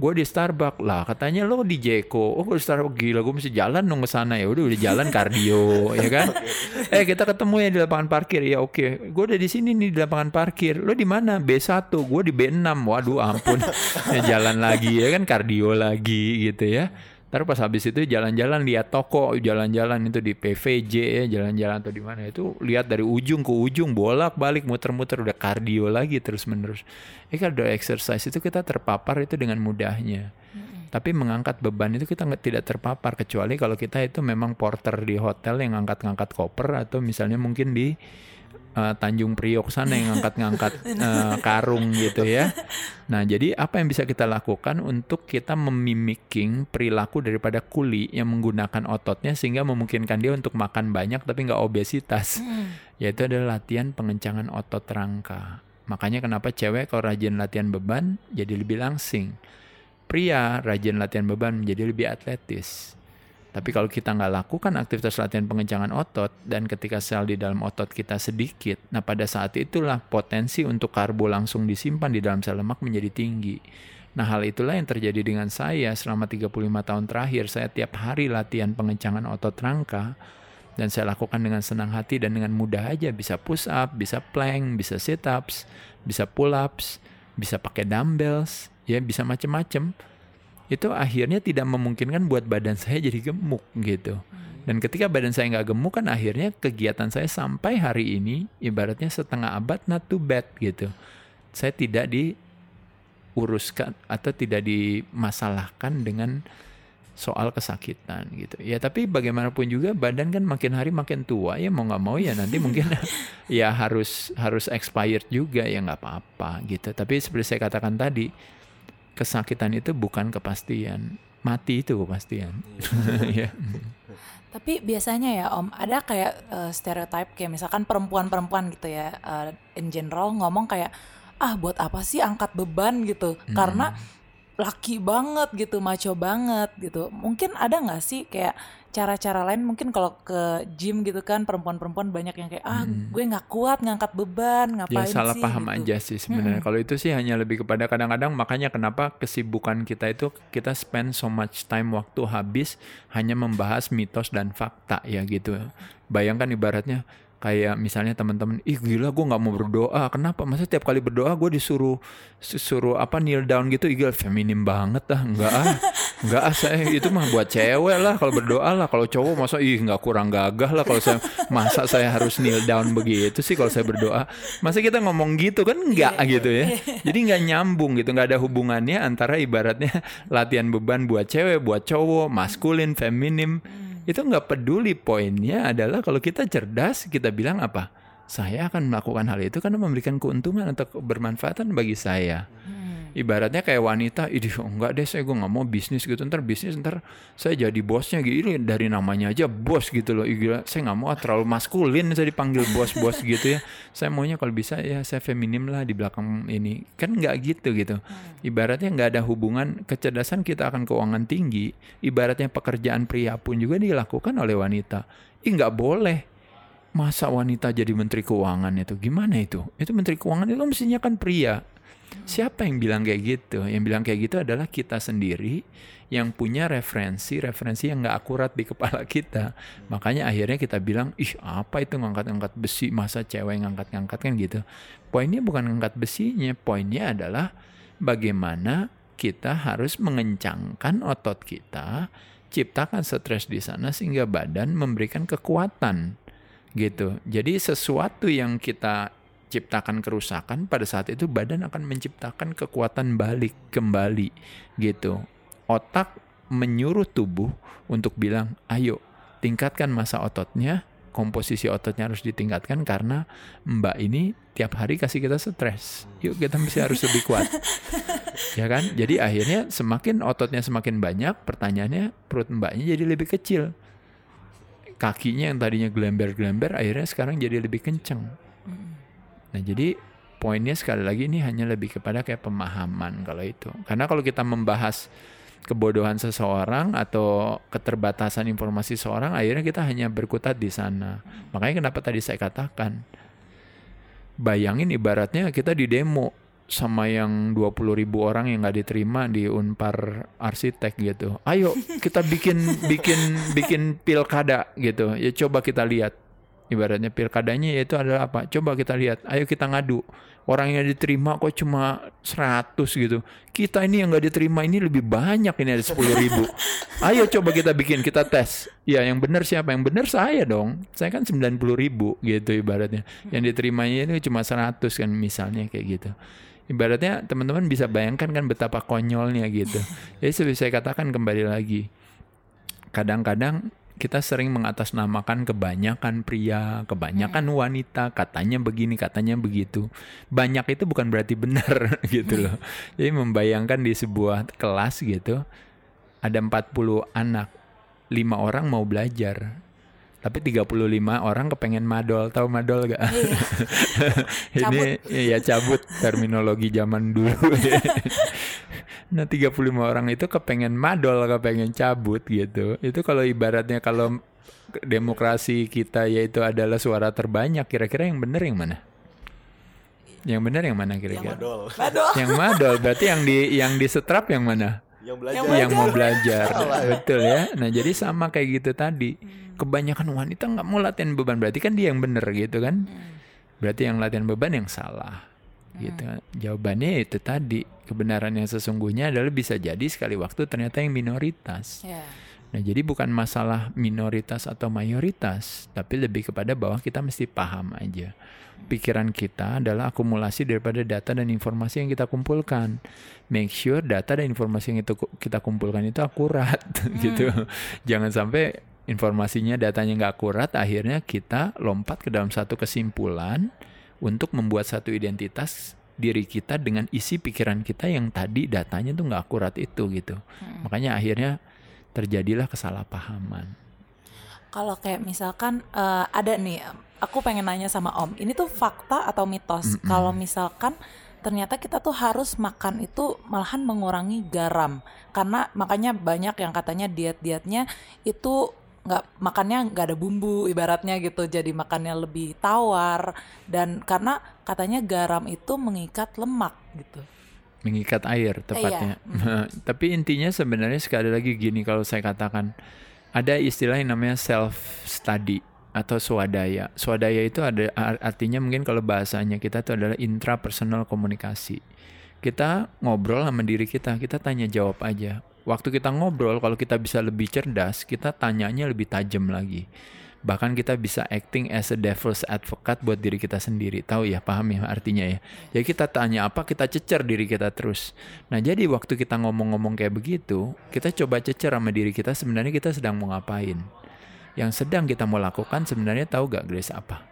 gue di Starbucks lah, katanya lo di Jeko, gue di Starbucks, gila gue mesti jalan dong ke sana, ya udah jalan kardio, ya kan? Kita ketemu ya di lapangan parkir, ya oke, gue udah di sini nih di lapangan parkir, lo di mana? B1, gue di B6, waduh ampun, ya jalan lagi ya kan, kardio lagi gitu ya. Ntar pas habis itu jalan-jalan lihat toko, jalan-jalan itu di PVJ ya, jalan-jalan atau di mana itu lihat dari ujung ke ujung, bolak-balik muter-muter, udah kardio lagi terus-menerus. Kalau udah exercise itu kita terpapar itu dengan mudahnya. Tapi mengangkat beban itu kita tidak terpapar, kecuali kalau kita itu memang porter di hotel yang ngangkat-ngangkat koper, atau misalnya mungkin di Tanjung Priok sana yang ngangkat-ngangkat karung gitu ya. Nah, jadi apa yang bisa kita lakukan untuk kita memimicking perilaku daripada kuli yang menggunakan ototnya sehingga memungkinkan dia untuk makan banyak tapi nggak obesitas, yaitu adalah latihan pengencangan otot rangka. Makanya kenapa cewek kalau rajin latihan beban jadi lebih langsing, pria rajin latihan beban menjadi lebih atletis. Tapi kalau kita nggak lakukan aktivitas latihan pengencangan otot, dan ketika sel di dalam otot kita sedikit, nah pada saat itulah potensi untuk karbo langsung disimpan di dalam sel lemak menjadi tinggi. Nah hal itulah yang terjadi dengan saya selama 35 tahun terakhir. Saya tiap hari latihan pengencangan otot rangka, dan saya lakukan dengan senang hati dan dengan mudah aja. Bisa push up, bisa plank, bisa sit ups, bisa pull ups, bisa pakai dumbbells, ya bisa macam-macam. Itu akhirnya tidak memungkinkan buat badan saya jadi gemuk gitu. Dan ketika badan saya nggak gemuk kan akhirnya kegiatan saya sampai hari ini ibaratnya setengah abad not too bad gitu. Saya tidak diuruskan atau tidak dimasalahkan dengan soal kesakitan gitu. Ya tapi bagaimanapun juga badan kan makin hari makin tua ya, mau nggak mau ya nanti mungkin ya harus expired juga, ya nggak apa-apa gitu. Tapi seperti saya katakan tadi, kesakitan itu bukan kepastian, mati itu kepastian. Ya. Tapi biasanya ya Om, ada kayak stereotype kayak misalkan perempuan-perempuan gitu ya, in general ngomong kayak, buat apa sih angkat beban gitu, karena laki banget gitu, macho banget gitu. Mungkin ada nggak sih kayak cara-cara lain, mungkin kalau ke gym gitu kan perempuan-perempuan banyak yang kayak gue nggak kuat ngangkat beban, ngapain sih? Ya salah paham gitu aja sih sebenarnya. Kalau itu sih hanya lebih kepada kadang-kadang, makanya kenapa kesibukan kita itu kita spend so much time, waktu habis hanya membahas mitos dan fakta ya gitu. Bayangkan ibaratnya kayak misalnya teman-teman, gila gue nggak mau berdoa, kenapa? Masa tiap kali berdoa gue disuruh kneel down gitu, gila feminim banget enggak saya itu mah buat cewek lah kalau berdoa lah, kalau cowok masa nggak kurang gagah lah kalau saya, masa saya harus kneel down begitu sih kalau saya berdoa, masa kita ngomong gitu kan enggak gitu ya, jadi nggak nyambung gitu, nggak ada hubungannya antara ibaratnya latihan beban buat cewek, buat cowok, maskulin, feminim. Itu nggak peduli. Poinnya adalah kalau kita cerdas, kita bilang apa? Saya akan melakukan hal itu karena memberikan keuntungan atau kebermanfaatan bagi saya. Ibaratnya kayak wanita, enggak deh, gue nggak mau bisnis gitu, ntar saya jadi bosnya gitu, dari namanya aja bos gitu loh, gila, saya nggak mau terlalu maskulin saya dipanggil bos gitu ya, saya maunya kalau bisa ya saya feminim lah di belakang ini, kan nggak gitu. Ibaratnya nggak ada hubungan. Kecerdasan kita akan keuangan tinggi, ibaratnya pekerjaan pria pun juga dilakukan oleh wanita. Nggak boleh. Masa wanita jadi menteri keuangan itu gimana itu menteri keuangan itu mestinya kan pria. Siapa yang bilang kayak gitu? Yang bilang kayak gitu adalah kita sendiri yang punya referensi yang nggak akurat di kepala kita. Makanya akhirnya kita bilang, apa itu ngangkat-ngangkat besi, masa cewek ngangkat-ngangkat kan gitu. Poinnya bukan ngangkat besinya, poinnya adalah bagaimana kita harus mengencangkan otot kita, ciptakan stres di sana sehingga badan memberikan kekuatan gitu. Jadi sesuatu yang kita ciptakan kerusakan, pada saat itu badan akan menciptakan kekuatan balik kembali gitu. Otak menyuruh tubuh untuk bilang, ayo tingkatkan massa ototnya, komposisi ototnya harus ditingkatkan karena mbak ini tiap hari kasih kita stres. Yuk kita mesti harus lebih kuat. Ya kan? Jadi akhirnya semakin ototnya semakin banyak, pertanyaannya perut mbaknya jadi lebih kecil. Kakinya yang tadinya gelember-gelember akhirnya sekarang jadi lebih kenceng. Nah jadi poinnya sekali lagi ini hanya lebih kepada kayak pemahaman kalau itu. Karena kalau kita membahas kebodohan seseorang atau keterbatasan informasi seseorang, akhirnya kita hanya berkutat di sana. Makanya kenapa tadi saya katakan, bayangin ibaratnya kita di demo sama yang 20.000 orang yang nggak diterima di Unpar Arsitek gitu. Ayo kita bikin pilkada gitu. Ya coba kita lihat. Ibaratnya pilkadanya yaitu adalah apa? Coba kita lihat. Ayo kita ngadu. Orang yang diterima kok cuma 100 gitu. Kita ini yang nggak diterima ini lebih banyak, ini ada 10.000. Ayo coba kita kita tes. Ya yang benar siapa? Yang benar saya dong. Saya kan 90.000 gitu ibaratnya. Yang diterimanya itu cuma 100 kan misalnya kayak gitu. Ibaratnya teman-teman bisa bayangkan kan betapa konyolnya gitu. Jadi seperti saya katakan kembali lagi, kadang-kadang kita sering mengatasnamakan kebanyakan pria, kebanyakan wanita, katanya begini, katanya begitu. Banyak itu bukan berarti benar gitu loh. Jadi membayangkan di sebuah kelas gitu, ada 40 anak, 5 orang mau belajar. Tapi 35 orang kepengen madol. Tahu madol gak? Ini ya cabut, terminologi zaman dulu. Nah 35 orang itu kepengen madol, kepengen cabut gitu. Itu kalau ibaratnya kalau demokrasi kita yaitu adalah suara terbanyak, kira-kira yang benar yang mana? Yang benar yang mana kira-kira? Yang madol. Berarti yang disetrap yang mana? Yang mau belajar. Betul ya. Nah jadi sama kayak gitu tadi. Kebanyakan wanita nggak mau latihan beban, berarti kan dia yang benar gitu kan. Berarti yang latihan beban yang salah gitu. Jawabannya itu tadi, kebenaran yang sesungguhnya adalah bisa jadi sekali waktu ternyata yang minoritas. Nah jadi bukan masalah minoritas atau mayoritas, tapi lebih kepada bahwa kita mesti paham aja. Pikiran kita adalah akumulasi daripada data dan informasi yang kita kumpulkan. Make sure data dan informasi yang itu kita kumpulkan itu akurat gitu. Jangan sampai informasinya, datanya nggak akurat, akhirnya kita lompat ke dalam satu kesimpulan untuk membuat satu identitas diri kita dengan isi pikiran kita yang tadi datanya tuh nggak akurat itu gitu. Makanya akhirnya terjadilah kesalahpahaman. Kalau kayak misalkan ada nih, aku pengen nanya sama Om, ini tuh fakta atau mitos? Kalau misalkan ternyata kita tuh harus makan itu malahan mengurangi garam, karena makanya banyak yang katanya diet-dietnya itu makannya nggak ada bumbu ibaratnya gitu, jadi makannya lebih tawar, dan karena katanya garam itu mengikat lemak gitu, mengikat air tepatnya. Tapi intinya sebenarnya sekali lagi gini, kalau saya katakan ada istilah yang namanya self study atau swadaya. Swadaya itu ada artinya, mungkin kalau bahasanya kita itu adalah intrapersonal komunikasi. Kita ngobrol sama diri kita tanya jawab aja. Waktu kita ngobrol, kalau kita bisa lebih cerdas, kita tanyanya lebih tajam lagi. Bahkan kita bisa acting as a devil's advocate buat diri kita sendiri. Tahu ya, paham ya artinya ya. Jadi kita tanya apa, kita cecer diri kita terus. Nah jadi waktu kita ngomong-ngomong kayak begitu, kita coba cecer sama diri kita, sebenarnya kita sedang mau ngapain. Yang sedang kita mau lakukan sebenarnya tahu gak Grace apa?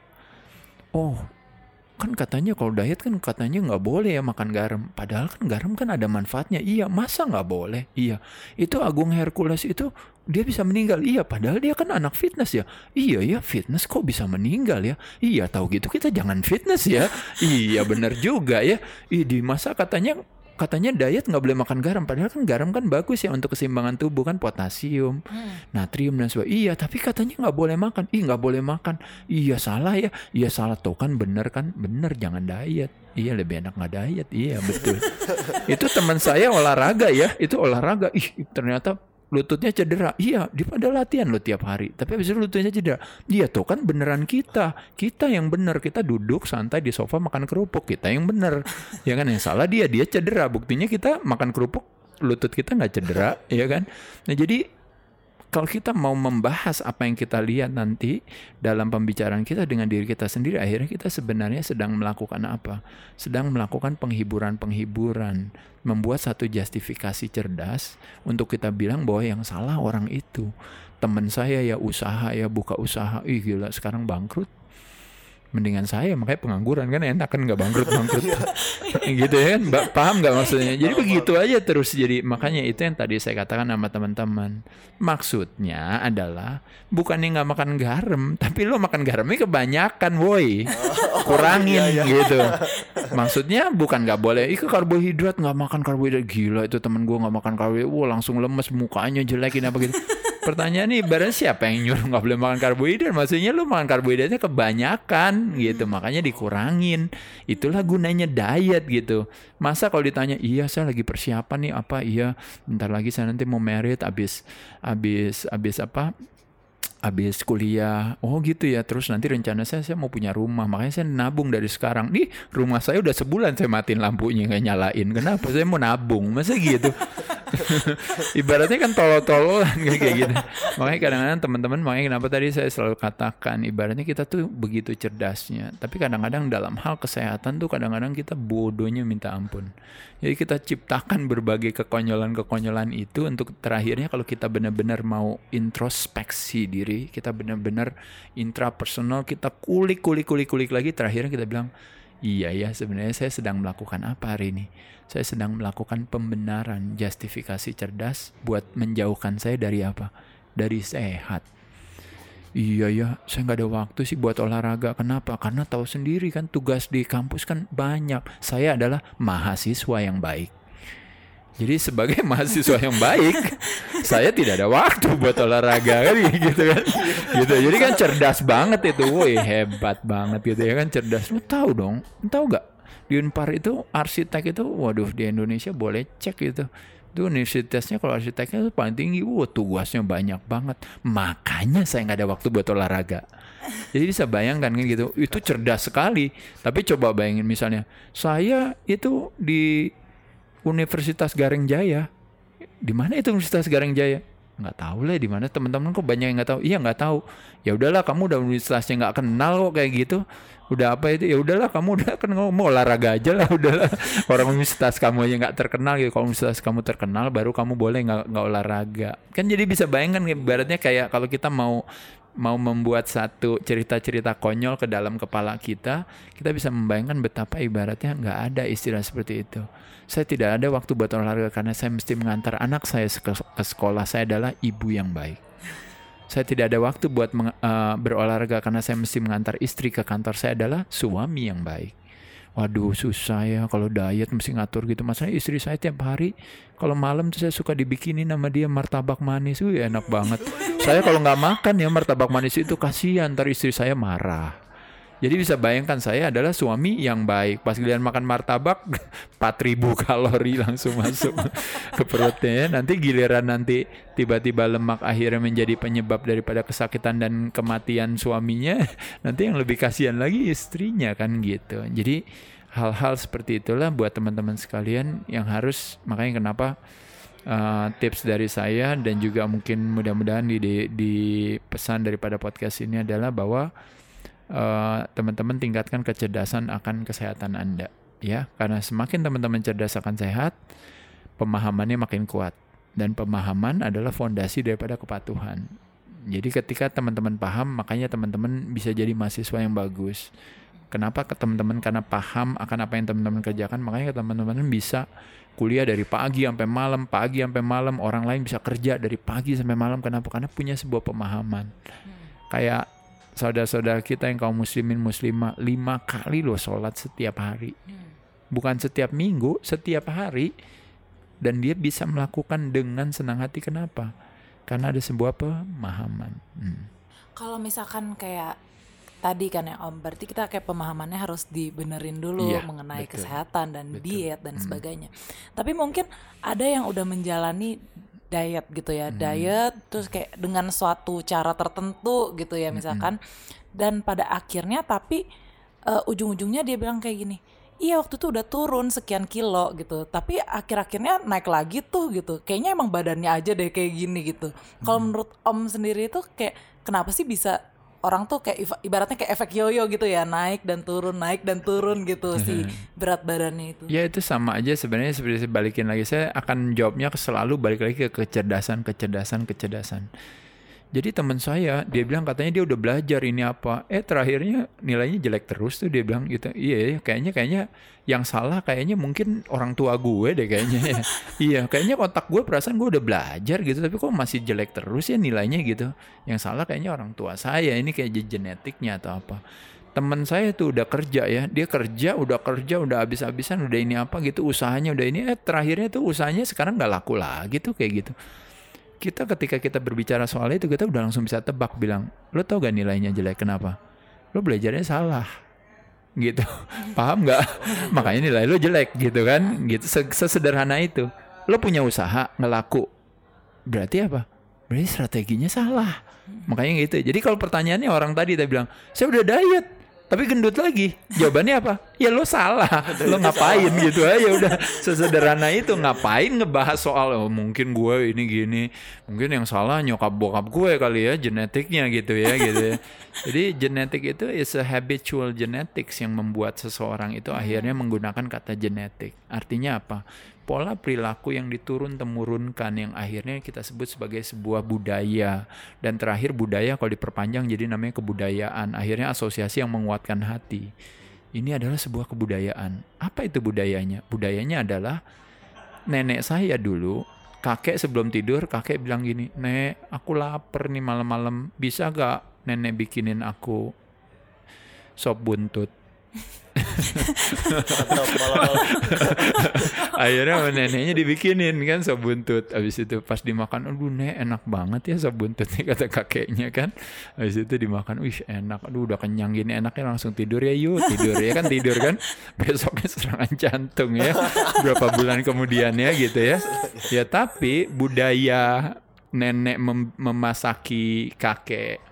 Oh, kan katanya kalau diet kan katanya nggak boleh ya makan garam. Padahal kan garam kan ada manfaatnya. Iya, masa nggak boleh? Iya, itu Agung Hercules itu dia bisa meninggal. Iya, padahal dia kan anak fitness ya. Iya ya, fitness kok bisa meninggal ya. Iya, tahu gitu kita jangan fitness ya. Iya, benar juga ya. Di masa katanya diet nggak boleh makan garam, padahal kan garam kan bagus ya untuk keseimbangan tubuh kan, potasium, natrium dan sebagainya. Iya, tapi katanya nggak boleh makan. Nggak boleh makan. Iya salah ya. Iya salah, tuh kan bener, jangan diet. Iya, lebih enak nggak diet. Iya betul. Itu teman saya olahraga ya, itu olahraga. Ternyata lututnya cedera. Iya, dia pada latihan lo tiap hari. Tapi habis itu lututnya cedera. Iya tuh kan beneran kita yang bener. Kita duduk santai di sofa makan kerupuk. Kita yang bener. Ya kan, yang salah dia cedera. Buktinya kita makan kerupuk, lutut kita nggak cedera. Ya kan. Nah jadi kalau kita mau membahas apa yang kita lihat nanti dalam pembicaraan kita dengan diri kita sendiri, akhirnya kita sebenarnya sedang melakukan apa? Sedang melakukan penghiburan, membuat satu justifikasi cerdas untuk kita bilang bahwa yang salah orang itu. Teman saya ya usaha ya, buka usaha, gila sekarang bangkrut. Mendingan saya, makanya pengangguran kan enak kan, nggak bangkrut gitu ya kan, paham nggak maksudnya? Jadi begitu aja terus. Jadi makanya itu yang tadi saya katakan sama teman-teman, maksudnya adalah bukannya nggak makan garam, tapi lo makan garamnya kebanyakan, woi, kurangin gitu. Maksudnya bukan nggak boleh, karbohidrat, nggak makan karbohidrat. Gila itu temen gue nggak makan karbohidrat, langsung lemes, mukanya jelekin apa gitu. Pertanyaan ibaratnya siapa yang nyuruh nggak boleh makan karbohidrat? Maksudnya lu makan karbohidratnya kebanyakan gitu, makanya dikurangin. Itulah gunanya diet gitu. Masa kalau ditanya, iya saya lagi persiapan nih apa? Iya, bentar lagi saya nanti mau merit, abis apa? Habis kuliah, oh gitu ya, terus nanti rencana saya mau punya rumah, makanya saya nabung dari sekarang. Nih rumah saya udah sebulan saya matiin lampunya nggak nyalain, kenapa? Saya mau nabung, masa gitu? Ibaratnya kan tolol-tololan kayak gitu. Makanya kadang-kadang teman-teman, makanya kenapa tadi saya selalu katakan, ibaratnya kita tuh begitu cerdasnya, tapi kadang-kadang dalam hal kesehatan tuh kadang-kadang kita bodohnya minta ampun. Jadi kita ciptakan berbagai kekonyolan-kekonyolan itu untuk terakhirnya kalau kita benar-benar mau introspeksi diri, kita benar-benar intrapersonal, kita kulik lagi, terakhirnya kita bilang, iya ya sebenarnya saya sedang melakukan apa hari ini? Saya sedang melakukan pembenaran, justifikasi cerdas buat menjauhkan saya dari apa? Dari sehat. Iya ya, saya nggak ada waktu sih buat olahraga. Kenapa? Karena tahu sendiri kan tugas di kampus kan banyak. Saya adalah mahasiswa yang baik. Jadi sebagai mahasiswa yang baik, saya tidak ada waktu buat olahraga kan gitu kan. Gitu. Jadi kan cerdas banget itu. Woi, hebat banget gitu ya kan, cerdas. Lu tahu dong? Tahu nggak? Di Unpar itu arsitek itu, waduh di Indonesia boleh cek gitu. Itu universitasnya kalau arsiteknya itu paling tinggi, tugasnya banyak banget. Makanya saya nggak ada waktu buat olahraga. Jadi bisa bayangkan kan gitu, itu cerdas sekali. Tapi coba bayangin misalnya, saya itu di Universitas Gareng Jaya. Di mana itu Universitas Gareng Jaya? Nggak tahu lah di mana. Teman-teman kok banyak yang nggak tahu. Iya nggak tahu. Ya udahlah kamu udah universitasnya nggak kenal kok kayak gitu. Udah apa itu? Ya udahlah kamu udah kan mau olahraga aja lah udahlah. Orang universitas kamu aja nggak terkenal gitu. Kalau universitas kamu terkenal baru kamu boleh nggak olahraga. Kan jadi bisa bayangkan ibaratnya kayak kalau kita mau membuat satu cerita-cerita konyol ke dalam kepala kita bisa membayangkan betapa ibaratnya nggak ada istilah seperti itu. Saya tidak ada waktu buat olahraga karena saya mesti mengantar anak saya ke sekolah. Saya adalah ibu yang baik. Saya tidak ada waktu buat berolahraga karena saya mesti mengantar istri ke kantor. Saya adalah suami yang baik. Waduh susah ya kalau diet mesti ngatur gitu. Masalahnya istri saya tiap hari kalau malam tuh saya suka dibikinin sama dia martabak manis. Enak banget. Saya kalau nggak makan ya martabak manis itu kasihan, ntar istri saya marah. Jadi bisa bayangkan saya adalah suami yang baik. Pas giliran makan martabak 4.000 kalori langsung masuk ke perutnya ya. Nanti giliran nanti tiba-tiba lemak akhirnya menjadi penyebab daripada kesakitan dan kematian suaminya. Nanti yang lebih kasihan lagi istrinya kan gitu. Jadi hal-hal seperti itulah buat teman-teman sekalian yang harus, makanya kenapa tips dari saya dan juga mungkin mudah-mudahan di pesan daripada podcast ini adalah bahwa teman-teman tingkatkan kecerdasan akan kesehatan Anda ya, karena semakin teman-teman cerdas akan sehat, pemahamannya makin kuat, dan pemahaman adalah fondasi daripada kepatuhan. Jadi ketika teman-teman paham, makanya teman-teman bisa jadi mahasiswa yang bagus. Kenapa? Teman-teman karena paham akan apa yang teman-teman kerjakan, makanya teman-teman bisa kuliah dari pagi sampai malam, orang lain bisa kerja dari pagi sampai malam. Kenapa? Karena punya sebuah pemahaman. Kayak saudara-saudara kita yang kaum muslimin muslimah 5 kali loh sholat setiap hari, bukan setiap minggu, setiap hari, dan dia bisa melakukan dengan senang hati. Kenapa? Karena ada sebuah pemahaman. Kalau misalkan kayak tadi kan ya Om, berarti kita kayak pemahamannya harus dibenerin dulu mengenai kesehatan dan diet dan sebagainya. Tapi mungkin ada yang udah menjalani diet gitu ya, diet terus kayak dengan suatu cara tertentu gitu ya misalkan, dan pada akhirnya tapi ujung-ujungnya dia bilang kayak gini, iya waktu itu udah turun sekian kilo gitu, tapi akhir-akhirnya naik lagi tuh gitu, kayaknya emang badannya aja deh kayak gini gitu. Kalau menurut Om sendiri itu kayak kenapa sih bisa orang tuh kayak ibaratnya kayak efek yoyo gitu ya, naik dan turun gitu si berat badannya itu. Ya itu sama aja sebenarnya, seperti balikin lagi, saya akan jawabnya selalu balik lagi ke kecerdasan. Jadi teman saya, dia bilang katanya dia udah belajar ini apa, terakhirnya nilainya jelek terus tuh, dia bilang gitu. Iya kayaknya yang salah kayaknya mungkin orang tua gue deh kayaknya ya. Iya kayaknya otak gue perasaan gue udah belajar gitu, tapi kok masih jelek terus ya nilainya gitu. Yang salah kayaknya orang tua saya, ini kayak genetiknya atau apa. Teman saya tuh udah kerja ya, dia kerja udah habis-habisan, udah ini apa gitu, usahanya udah ini, terakhirnya tuh usahanya sekarang nggak laku lagi tuh kayak gitu. kita ketika kita berbicara soal itu, kita udah langsung bisa tebak, bilang, lo tau gak nilainya jelek, kenapa? Lo belajarnya salah, gitu. Paham gak? Makanya nilai lo jelek, gitu kan. Gitu. Sesederhana itu. Lo punya usaha, ngelaku, berarti apa? Berarti strateginya salah. Makanya gitu. Jadi kalau pertanyaannya orang tadi bilang, saya udah diet tapi gendut lagi, jawabannya apa? Ya lo salah, lo ngapain gitu aja, udah sesederhana itu. Ngapain ngebahas soal mungkin gue ini gini, mungkin yang salah nyokap bokap gue kali ya, genetiknya gitu ya. Jadi genetik itu is a habitual genetics yang membuat seseorang itu akhirnya menggunakan kata genetik. Artinya apa? Pola perilaku yang diturun-temurunkan yang akhirnya kita sebut sebagai sebuah budaya. Dan terakhir budaya kalau diperpanjang jadi namanya kebudayaan. Akhirnya asosiasi yang menguatkan hati. Ini adalah sebuah kebudayaan. Apa itu budayanya? Budayanya adalah nenek saya dulu, kakek sebelum tidur, kakek bilang gini, "Nek, aku lapar nih malam-malam. Bisa gak nenek bikinin aku sop buntut?" Akhirnya sama neneknya dibikinin kan sop buntut. Habis itu pas dimakan, aduh nek enak banget ya sop buntut nih, kata kakeknya kan. Habis itu dimakan, wih enak, aduh udah kenyang gini enaknya, langsung tidur ya, yuk tidur ya kan, tidur kan. Besoknya serangan jantung ya, berapa bulan kemudian ya gitu ya. Ya tapi budaya nenek memasaki kakek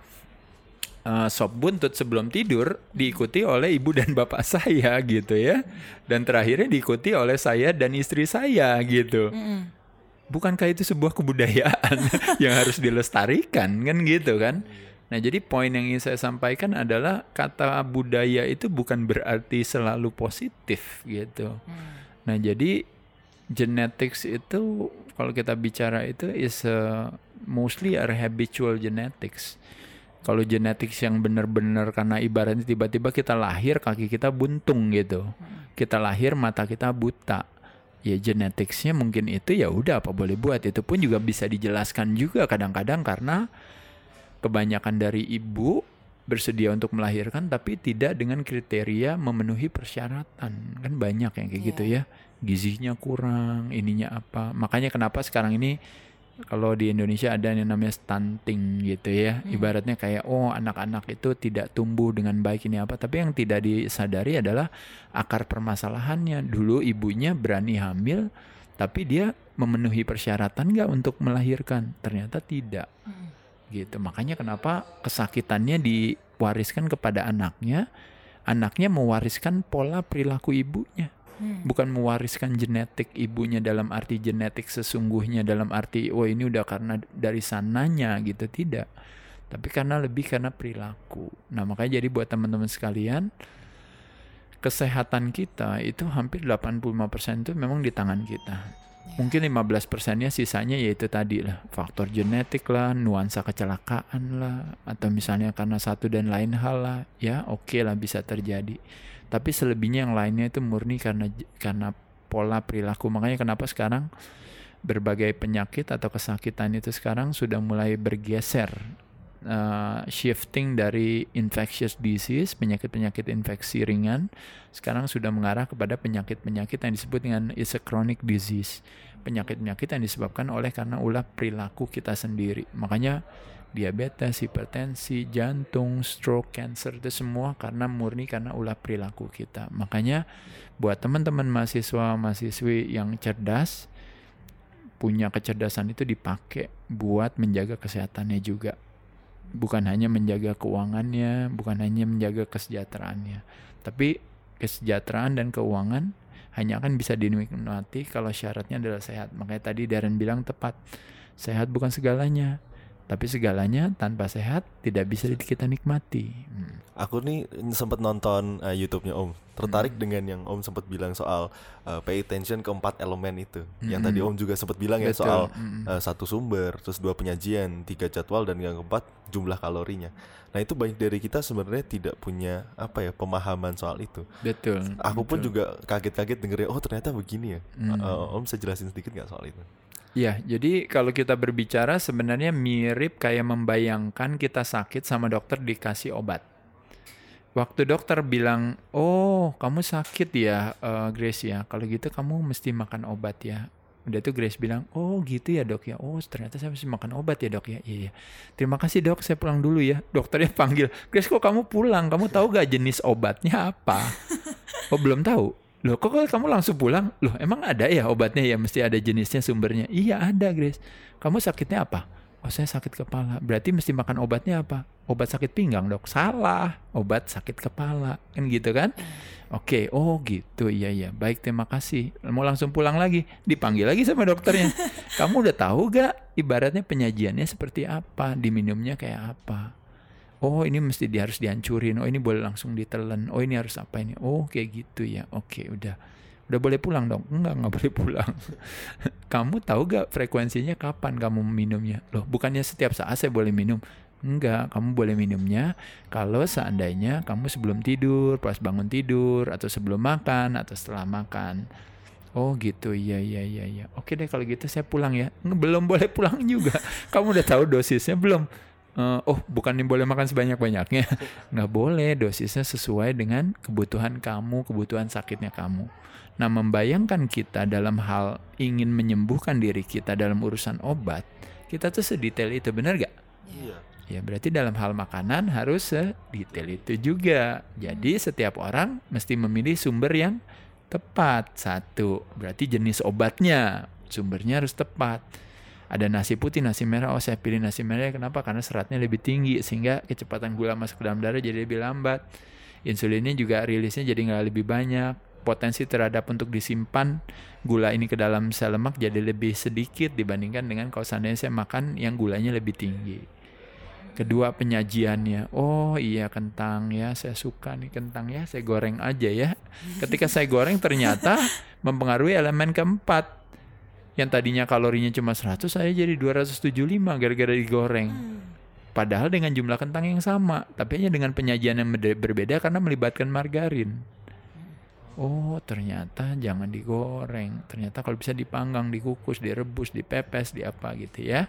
sop buntut sebelum tidur diikuti oleh ibu dan bapak saya gitu ya. Dan terakhirnya diikuti oleh saya dan istri saya gitu. Bukankah itu sebuah kebudayaan yang harus dilestarikan kan gitu kan? Nah jadi poin yang ingin saya sampaikan adalah kata budaya itu bukan berarti selalu positif gitu. Nah jadi genetics itu kalau kita bicara itu is mostly are habitual genetics. Kalau genetics yang benar-benar karena ibaratnya tiba-tiba kita lahir kaki kita buntung gitu, kita lahir mata kita buta, ya geneticsnya mungkin itu ya udah apa boleh buat. Itu pun juga bisa dijelaskan juga kadang-kadang karena kebanyakan dari ibu bersedia untuk melahirkan tapi tidak dengan kriteria memenuhi persyaratan, kan banyak yang kayak gitu ya, gizinya kurang, ininya apa. Makanya kenapa sekarang ini kalau di Indonesia ada yang namanya stunting gitu ya. Ibaratnya kayak anak-anak itu tidak tumbuh dengan baik ini apa. Tapi yang tidak disadari adalah akar permasalahannya. Dulu ibunya berani hamil tapi dia memenuhi persyaratan gak untuk melahirkan? Ternyata tidak. Gitu. Makanya kenapa kesakitannya diwariskan kepada anaknya. Anaknya mewariskan pola perilaku ibunya. Bukan mewariskan genetik ibunya dalam arti genetik sesungguhnya, dalam arti ini udah karena dari sananya gitu, tidak. Tapi lebih karena perilaku. Nah makanya jadi buat teman-teman sekalian, kesehatan kita itu hampir 85% itu memang di tangan kita. Mungkin 15%-nya sisanya yaitu tadi lah, faktor genetik lah, nuansa kecelakaan lah, atau misalnya karena satu dan lain hal lah, ya oke lah bisa terjadi. Tapi selebihnya yang lainnya itu murni karena pola perilaku. Makanya kenapa sekarang berbagai penyakit atau kesakitan itu sekarang sudah mulai bergeser, shifting dari infectious disease, penyakit-penyakit infeksi ringan, sekarang sudah mengarah kepada penyakit-penyakit yang disebut dengan is a chronic disease. Penyakit-penyakit yang disebabkan oleh karena ulah perilaku kita sendiri. Makanya diabetes, hipertensi, jantung, stroke, cancer itu semua murni karena ulah perilaku kita. Makanya buat teman-teman mahasiswa-mahasiswi yang cerdas, punya kecerdasan itu dipakai buat menjaga kesehatannya juga. Bukan hanya menjaga keuangannya, bukan hanya menjaga kesejahteraannya. Tapi kesejahteraan dan keuangan hanya akan bisa dinikmati kalau syaratnya adalah sehat. Makanya tadi Darren bilang tepat, sehat bukan segalanya. Tapi segalanya tanpa sehat tidak bisa kita nikmati. Aku nih sempat nonton YouTube-nya Om. Tertarik dengan yang Om sempat bilang soal pay attention ke 4 elemen itu. Yang tadi Om juga sempat bilang ya soal 1 sumber, terus 2 penyajian, 3 jadwal, dan yang keempat jumlah kalorinya. Nah itu banyak dari kita sebenarnya tidak punya pemahaman soal itu. Betul. Aku pun juga kaget-kaget dengernya, ternyata begini ya. Om bisa jelasin sedikit nggak soal itu? Ya, jadi kalau kita berbicara sebenarnya mirip kayak membayangkan kita sakit sama dokter dikasih obat. Waktu dokter bilang, kamu sakit ya Grace ya, kalau gitu kamu mesti makan obat ya. Udah tuh Grace bilang, oh gitu ya dok ya, oh ternyata saya mesti makan obat ya dok ya. Iya, terima kasih dok, saya pulang dulu ya. Dokternya panggil, Grace kok kamu pulang, kamu tahu gak jenis obatnya apa? Oh belum tahu. Loh kok kamu langsung pulang? Loh emang ada ya obatnya ya, mesti ada jenisnya sumbernya? Iya ada Grace. Kamu sakitnya apa? Oh saya sakit kepala. Berarti mesti makan obatnya apa? Obat sakit pinggang dok. Salah, obat sakit kepala. Kan gitu kan? Oke, oh gitu, iya. Baik, terima kasih. Mau langsung pulang lagi, dipanggil lagi sama dokternya. Kamu udah tahu gak ibaratnya penyajiannya seperti apa, diminumnya kayak apa? Oh ini mesti harus dihancurin, oh ini boleh langsung ditelan, oh ini harus apa ini? Oh kayak gitu ya, oke udah boleh pulang dong? Enggak boleh pulang. Kamu tahu gak frekuensinya kapan kamu minumnya? Loh bukannya setiap saat saya boleh minum? Enggak, kamu boleh minumnya kalau seandainya kamu sebelum tidur, pas bangun tidur, atau sebelum makan, atau setelah makan. Oh gitu, iya. Oke deh kalau gitu saya pulang ya. Belum boleh pulang juga. Kamu udah tahu dosisnya belum? Oh bukan boleh makan sebanyak-banyaknya. Nggak boleh, dosisnya sesuai dengan kebutuhan kamu, kebutuhan sakitnya kamu. Nah membayangkan kita dalam hal ingin menyembuhkan diri kita dalam urusan obat, kita tuh sedetail itu, benar gak? Iya. Ya berarti dalam hal makanan harus sedetail itu juga. Jadi setiap orang mesti memilih sumber yang tepat. Satu, berarti jenis obatnya, sumbernya harus tepat. Ada nasi putih, nasi merah, oh saya pilih nasi merah, kenapa? Karena seratnya lebih tinggi sehingga kecepatan gula masuk ke dalam darah jadi lebih lambat. Insulinnya juga rilisnya jadi nggak lebih banyak. Potensi terhadap untuk disimpan gula ini ke dalam sel lemak jadi lebih sedikit dibandingkan dengan kalau seandainya saya makan yang gulanya lebih tinggi. Kedua, penyajiannya. Oh iya kentang ya, saya suka nih kentang ya, saya goreng aja ya. Ketika saya goreng ternyata mempengaruhi elemen keempat. Yang tadinya kalorinya cuma 100, saya jadi 275 gara-gara digoreng. Padahal dengan jumlah kentang yang sama, tapi hanya dengan penyajian yang berbeda karena melibatkan margarin. Oh ternyata jangan digoreng. Ternyata kalau bisa dipanggang, dikukus, direbus, dipepes, diapa gitu ya.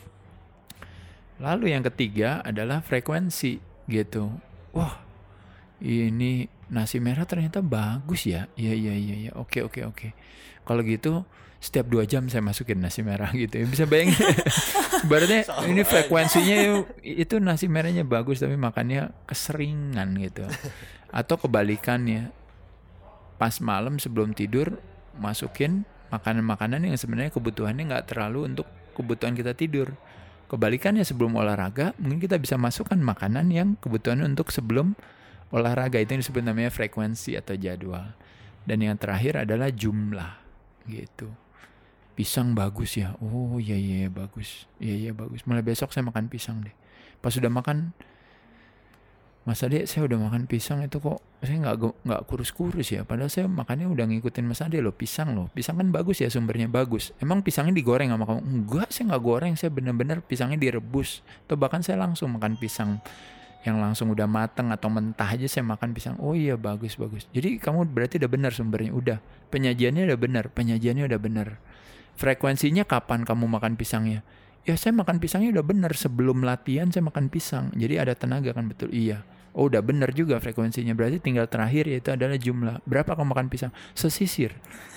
Lalu yang ketiga adalah frekuensi gitu. Wah, ini nasi merah ternyata bagus ya. Iya. Oke. Kalau gitu setiap 2 jam saya masukin nasi merah gitu ya. Bisa bayangin. Berarti ini frekuensinya itu nasi merahnya bagus tapi makannya keseringan gitu. Atau kebalikannya. Pas malam sebelum tidur masukin makanan-makanan yang sebenarnya kebutuhannya nggak terlalu untuk kebutuhan kita tidur. Kebalikannya sebelum olahraga, mungkin kita bisa masukkan makanan yang kebutuhan untuk sebelum olahraga. Itu yang disebut namanya frekuensi atau jadwal. Dan yang terakhir adalah jumlah, gitu. Pisang bagus ya. Oh iya bagus. Iya bagus. Mulai besok saya makan pisang deh. Pas sudah makan, Mas Ade saya udah makan pisang itu kok saya nggak kurus-kurus ya. Padahal saya makannya udah ngikutin Mas Ade loh, pisang loh. Pisang kan bagus ya, sumbernya bagus. Emang pisangnya digoreng sama kamu? Enggak, saya nggak goreng. Saya benar-benar pisangnya direbus. Atau bahkan saya langsung makan pisang yang langsung udah mateng atau mentah aja saya makan pisang. Oh iya bagus. Jadi kamu berarti udah benar sumbernya. Udah. Penyajiannya udah benar. Frekuensinya kapan kamu makan pisangnya? Ya saya makan pisangnya udah benar, sebelum latihan saya makan pisang. Jadi ada tenaga kan, betul. Iya. Oh udah benar juga frekuensinya. Berarti tinggal terakhir yaitu adalah jumlah. Berapa kamu makan pisang? Sesisir.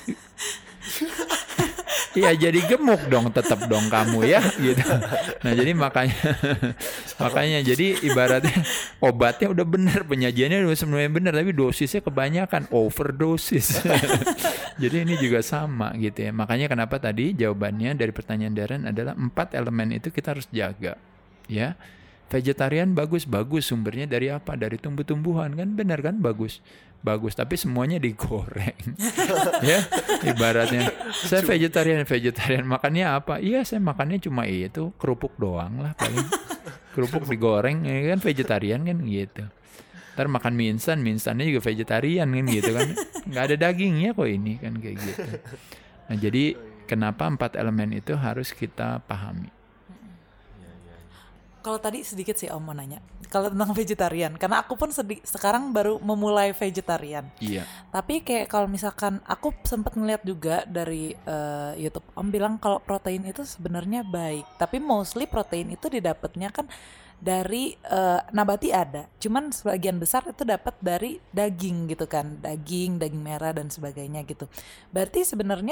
Iya jadi gemuk dong, tetap dong kamu ya gitu. Nah jadi makanya jadi ibaratnya obatnya udah benar, penyajiannya udah sebenarnya benar, tapi dosisnya kebanyakan, overdosis. Jadi ini juga sama gitu ya. Makanya kenapa tadi jawabannya dari pertanyaan Darren adalah 4 elemen itu kita harus jaga ya. Vegetarian bagus sumbernya dari apa? Dari tumbuh-tumbuhan kan, benar kan, bagus tapi semuanya digoreng. Ya ibaratnya saya vegetarian makannya apa? Iya saya makannya cuma itu kerupuk doang lah paling. Kerupuk digoreng ya kan, vegetarian kan gitu. Ntar makan mie instannya juga vegetarian kan gitu kan, nggak ada dagingnya kok ini kan kayak gitu. Nah jadi kenapa 4 elemen itu harus kita pahami. Kalau tadi sedikit sih Om mau nanya, kalau tentang vegetarian, karena aku pun sekarang baru memulai vegetarian. Iya. Tapi kayak kalau misalkan aku sempat ngeliat juga dari YouTube, Om bilang kalau protein itu sebenarnya baik, tapi mostly protein itu didapatnya kan dari nabati ada, cuman sebagian besar itu dapat dari daging gitu kan, daging merah dan sebagainya gitu. Berarti sebenarnya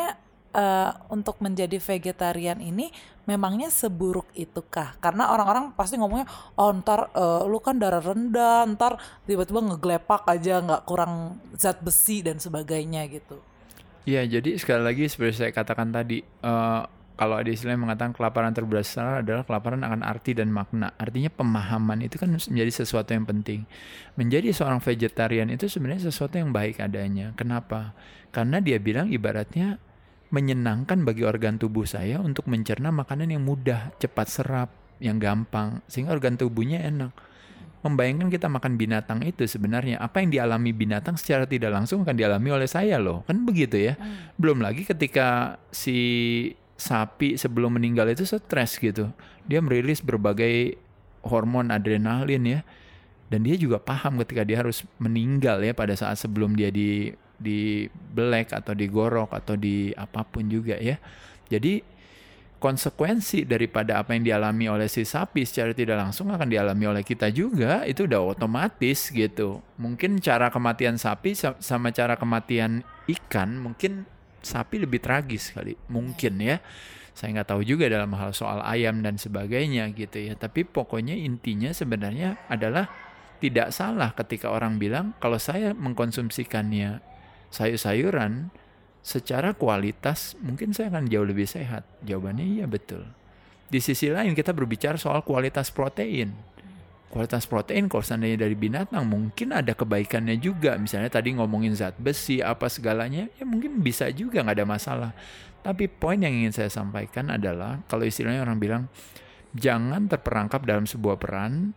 untuk menjadi vegetarian ini memangnya seburuk itukah? Karena orang-orang pasti ngomongnya, oh ntar lu kan darah rendah, ntar tiba-tiba ngeglepak aja nggak kurang zat besi dan sebagainya gitu. Iya, jadi sekali lagi seperti saya katakan tadi, kalau ada istilah yang mengatakan kelaparan terbesar adalah kelaparan akan arti dan makna. Artinya pemahaman itu kan menjadi sesuatu yang penting. Menjadi seorang vegetarian itu sebenarnya sesuatu yang baik adanya. Kenapa? Karena dia bilang ibaratnya menyenangkan bagi organ tubuh saya untuk mencerna makanan yang mudah, cepat serap, yang gampang, sehingga organ tubuhnya enak. Membayangkan kita makan binatang itu sebenarnya apa yang dialami binatang secara tidak langsung akan dialami oleh saya loh, kan begitu ya. Belum lagi ketika si sapi sebelum meninggal itu stres gitu, dia merilis berbagai hormon adrenalin ya, dan dia juga paham ketika dia harus meninggal ya pada saat sebelum dia dibelek atau digorok atau di apapun juga ya. Jadi konsekuensi daripada apa yang dialami oleh si sapi secara tidak langsung akan dialami oleh kita juga, itu udah otomatis gitu. Mungkin cara kematian sapi sama cara kematian ikan, mungkin sapi lebih tragis kali, mungkin ya. Saya nggak tahu juga dalam hal soal ayam dan sebagainya gitu ya. Tapi pokoknya intinya sebenarnya adalah tidak salah ketika orang bilang kalau saya mengkonsumsikannya sayur-sayuran secara kualitas mungkin saya akan jauh lebih sehat. Jawabannya iya betul. Di sisi lain kita berbicara soal kualitas protein. Kualitas protein kalau seandainya dari binatang mungkin ada kebaikannya juga. Misalnya tadi ngomongin zat besi apa segalanya, ya mungkin bisa juga, nggak ada masalah. Tapi poin yang ingin saya sampaikan adalah kalau istilahnya orang bilang jangan terperangkap dalam sebuah peran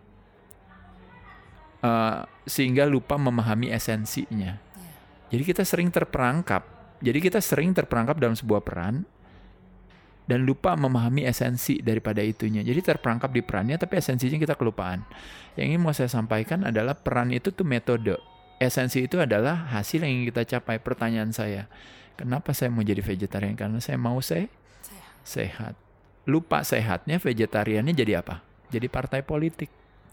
sehingga lupa memahami esensinya. Jadi kita sering terperangkap dalam sebuah peran dan lupa memahami esensi daripada itunya. Jadi terperangkap di perannya tapi esensinya kita kelupaan. Yang ingin mau saya sampaikan adalah peran itu tuh metode. Esensi itu adalah hasil yang ingin kita capai. Pertanyaan saya, kenapa saya mau jadi vegetarian? Karena saya mau sehat. Lupa sehatnya, vegetariannya jadi apa? Jadi partai politik.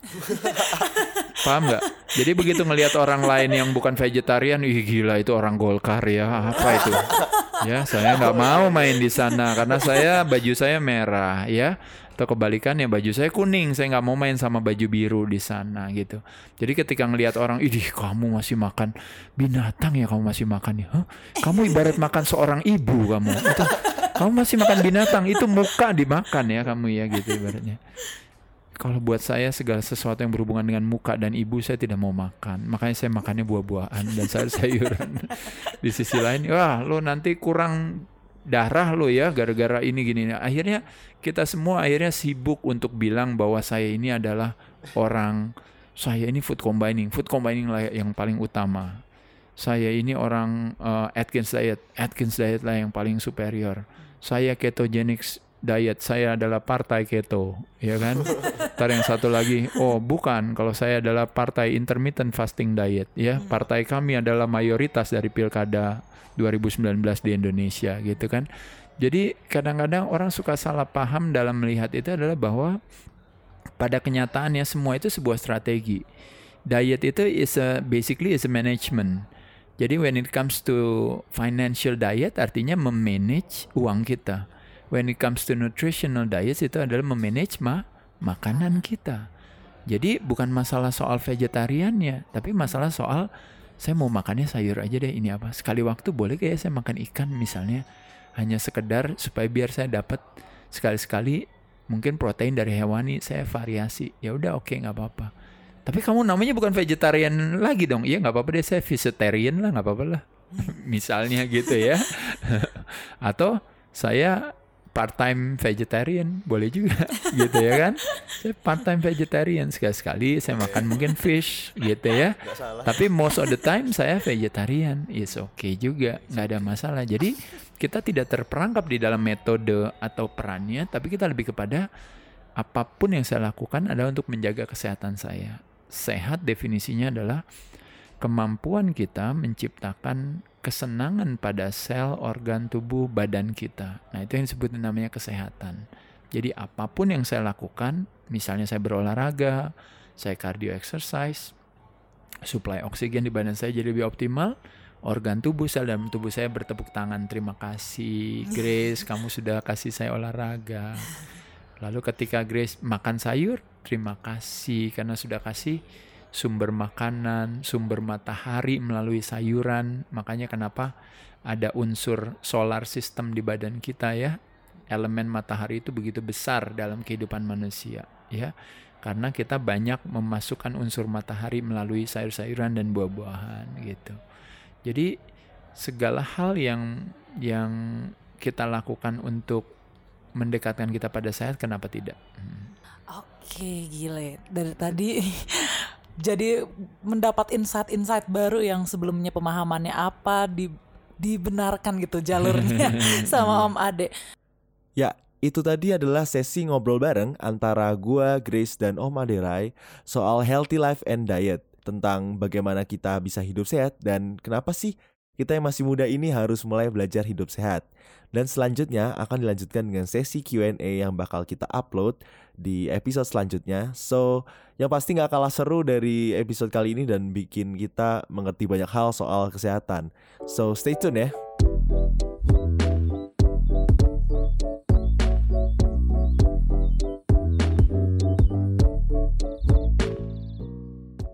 Paham nggak? Jadi begitu ngelihat orang lain yang bukan vegetarian, ih gila itu orang Golkar ya, apa itu? Ya saya nggak mau main di sana karena baju saya merah ya. Atau kebalikannya baju saya kuning, saya nggak mau main sama baju biru di sana gitu. Jadi ketika ngelihat orang, idih kamu masih makan binatang ya, kamu masih makan ya, huh? Kamu ibarat makan seorang ibu kamu. Itu, kamu masih makan binatang, itu muka dimakan ya kamu ya gitu ibaratnya. Kalau buat saya segala sesuatu yang berhubungan dengan muka dan ibu saya tidak mau makan. Makanya saya makannya buah-buahan dan sayur-sayuran. Di sisi lain, wah lo nanti kurang darah lo ya gara-gara ini gini. Akhirnya kita semua sibuk untuk bilang bahwa saya ini adalah saya ini food combining lah yang paling utama. Saya ini orang Atkins diet lah yang paling superior. Saya ketogenic diet, saya adalah partai keto, ya kan? Ntar yang satu lagi, oh bukan, kalau saya adalah partai intermittent fasting diet, ya. Partai kami adalah mayoritas dari pilkada 2019 di Indonesia, gitu kan? Jadi kadang-kadang orang suka salah paham dalam melihat itu adalah bahwa pada kenyataannya semua itu sebuah strategi. Diet itu basically is a management. Jadi when it comes to financial diet artinya memanage uang kita. When it comes to nutritional diet itu adalah memanage makanan kita. Jadi bukan masalah soal vegetariannya, tapi masalah soal saya mau makannya sayur aja deh, ini apa? Sekali waktu boleh kayak saya makan ikan misalnya, hanya sekedar supaya biar saya dapat sekali-sekali mungkin protein dari hewani, saya variasi. Ya udah oke, nggak apa-apa. Tapi kamu namanya bukan vegetarian lagi dong. Iya nggak apa-apa deh, saya vegetarian lah, nggak apa-apa lah. Misalnya gitu ya. Atau saya part-time vegetarian, boleh juga gitu ya kan. Saya part-time vegetarian, sekali-sekali saya makan mungkin fish gitu ya. Tapi most of the time saya vegetarian, is okay juga, nggak ada masalah. Jadi kita tidak terperangkap di dalam metode atau perannya, tapi kita lebih kepada apapun yang saya lakukan adalah untuk menjaga kesehatan saya. Sehat definisinya adalah kemampuan kita menciptakan kesenangan pada sel, organ tubuh, badan kita. Nah itu yang disebut namanya kesehatan. Jadi apapun yang saya lakukan, misalnya saya berolahraga, saya cardio exercise, suplai oksigen di badan saya jadi lebih optimal, organ tubuh, sel dalam tubuh saya bertepuk tangan, terima kasih Grace, kamu sudah kasih saya olahraga. Lalu ketika Grace makan sayur, terima kasih karena sudah kasih sumber makanan, sumber matahari melalui sayuran. Makanya kenapa ada unsur solar system di badan kita ya. Elemen matahari itu begitu besar dalam kehidupan manusia ya. Karena kita banyak memasukkan unsur matahari melalui sayur-sayuran dan buah-buahan gitu. Jadi segala hal yang kita lakukan untuk mendekatkan kita pada sehat, kenapa tidak? Oke, gile. Dari tadi jadi mendapat insight-insight baru yang sebelumnya pemahamannya apa dibenarkan gitu jalurnya sama Om Ade. Ya, itu tadi adalah sesi ngobrol bareng antara gua, Grace, dan Om Ade Rai soal healthy life and diet, tentang bagaimana kita bisa hidup sehat dan kenapa sih kita yang masih muda ini harus mulai belajar hidup sehat. Dan selanjutnya akan dilanjutkan dengan sesi Q&A yang bakal kita upload di episode selanjutnya. So, yang pasti gak kalah seru dari episode kali ini dan bikin kita mengerti banyak hal soal kesehatan. So, stay tune ya.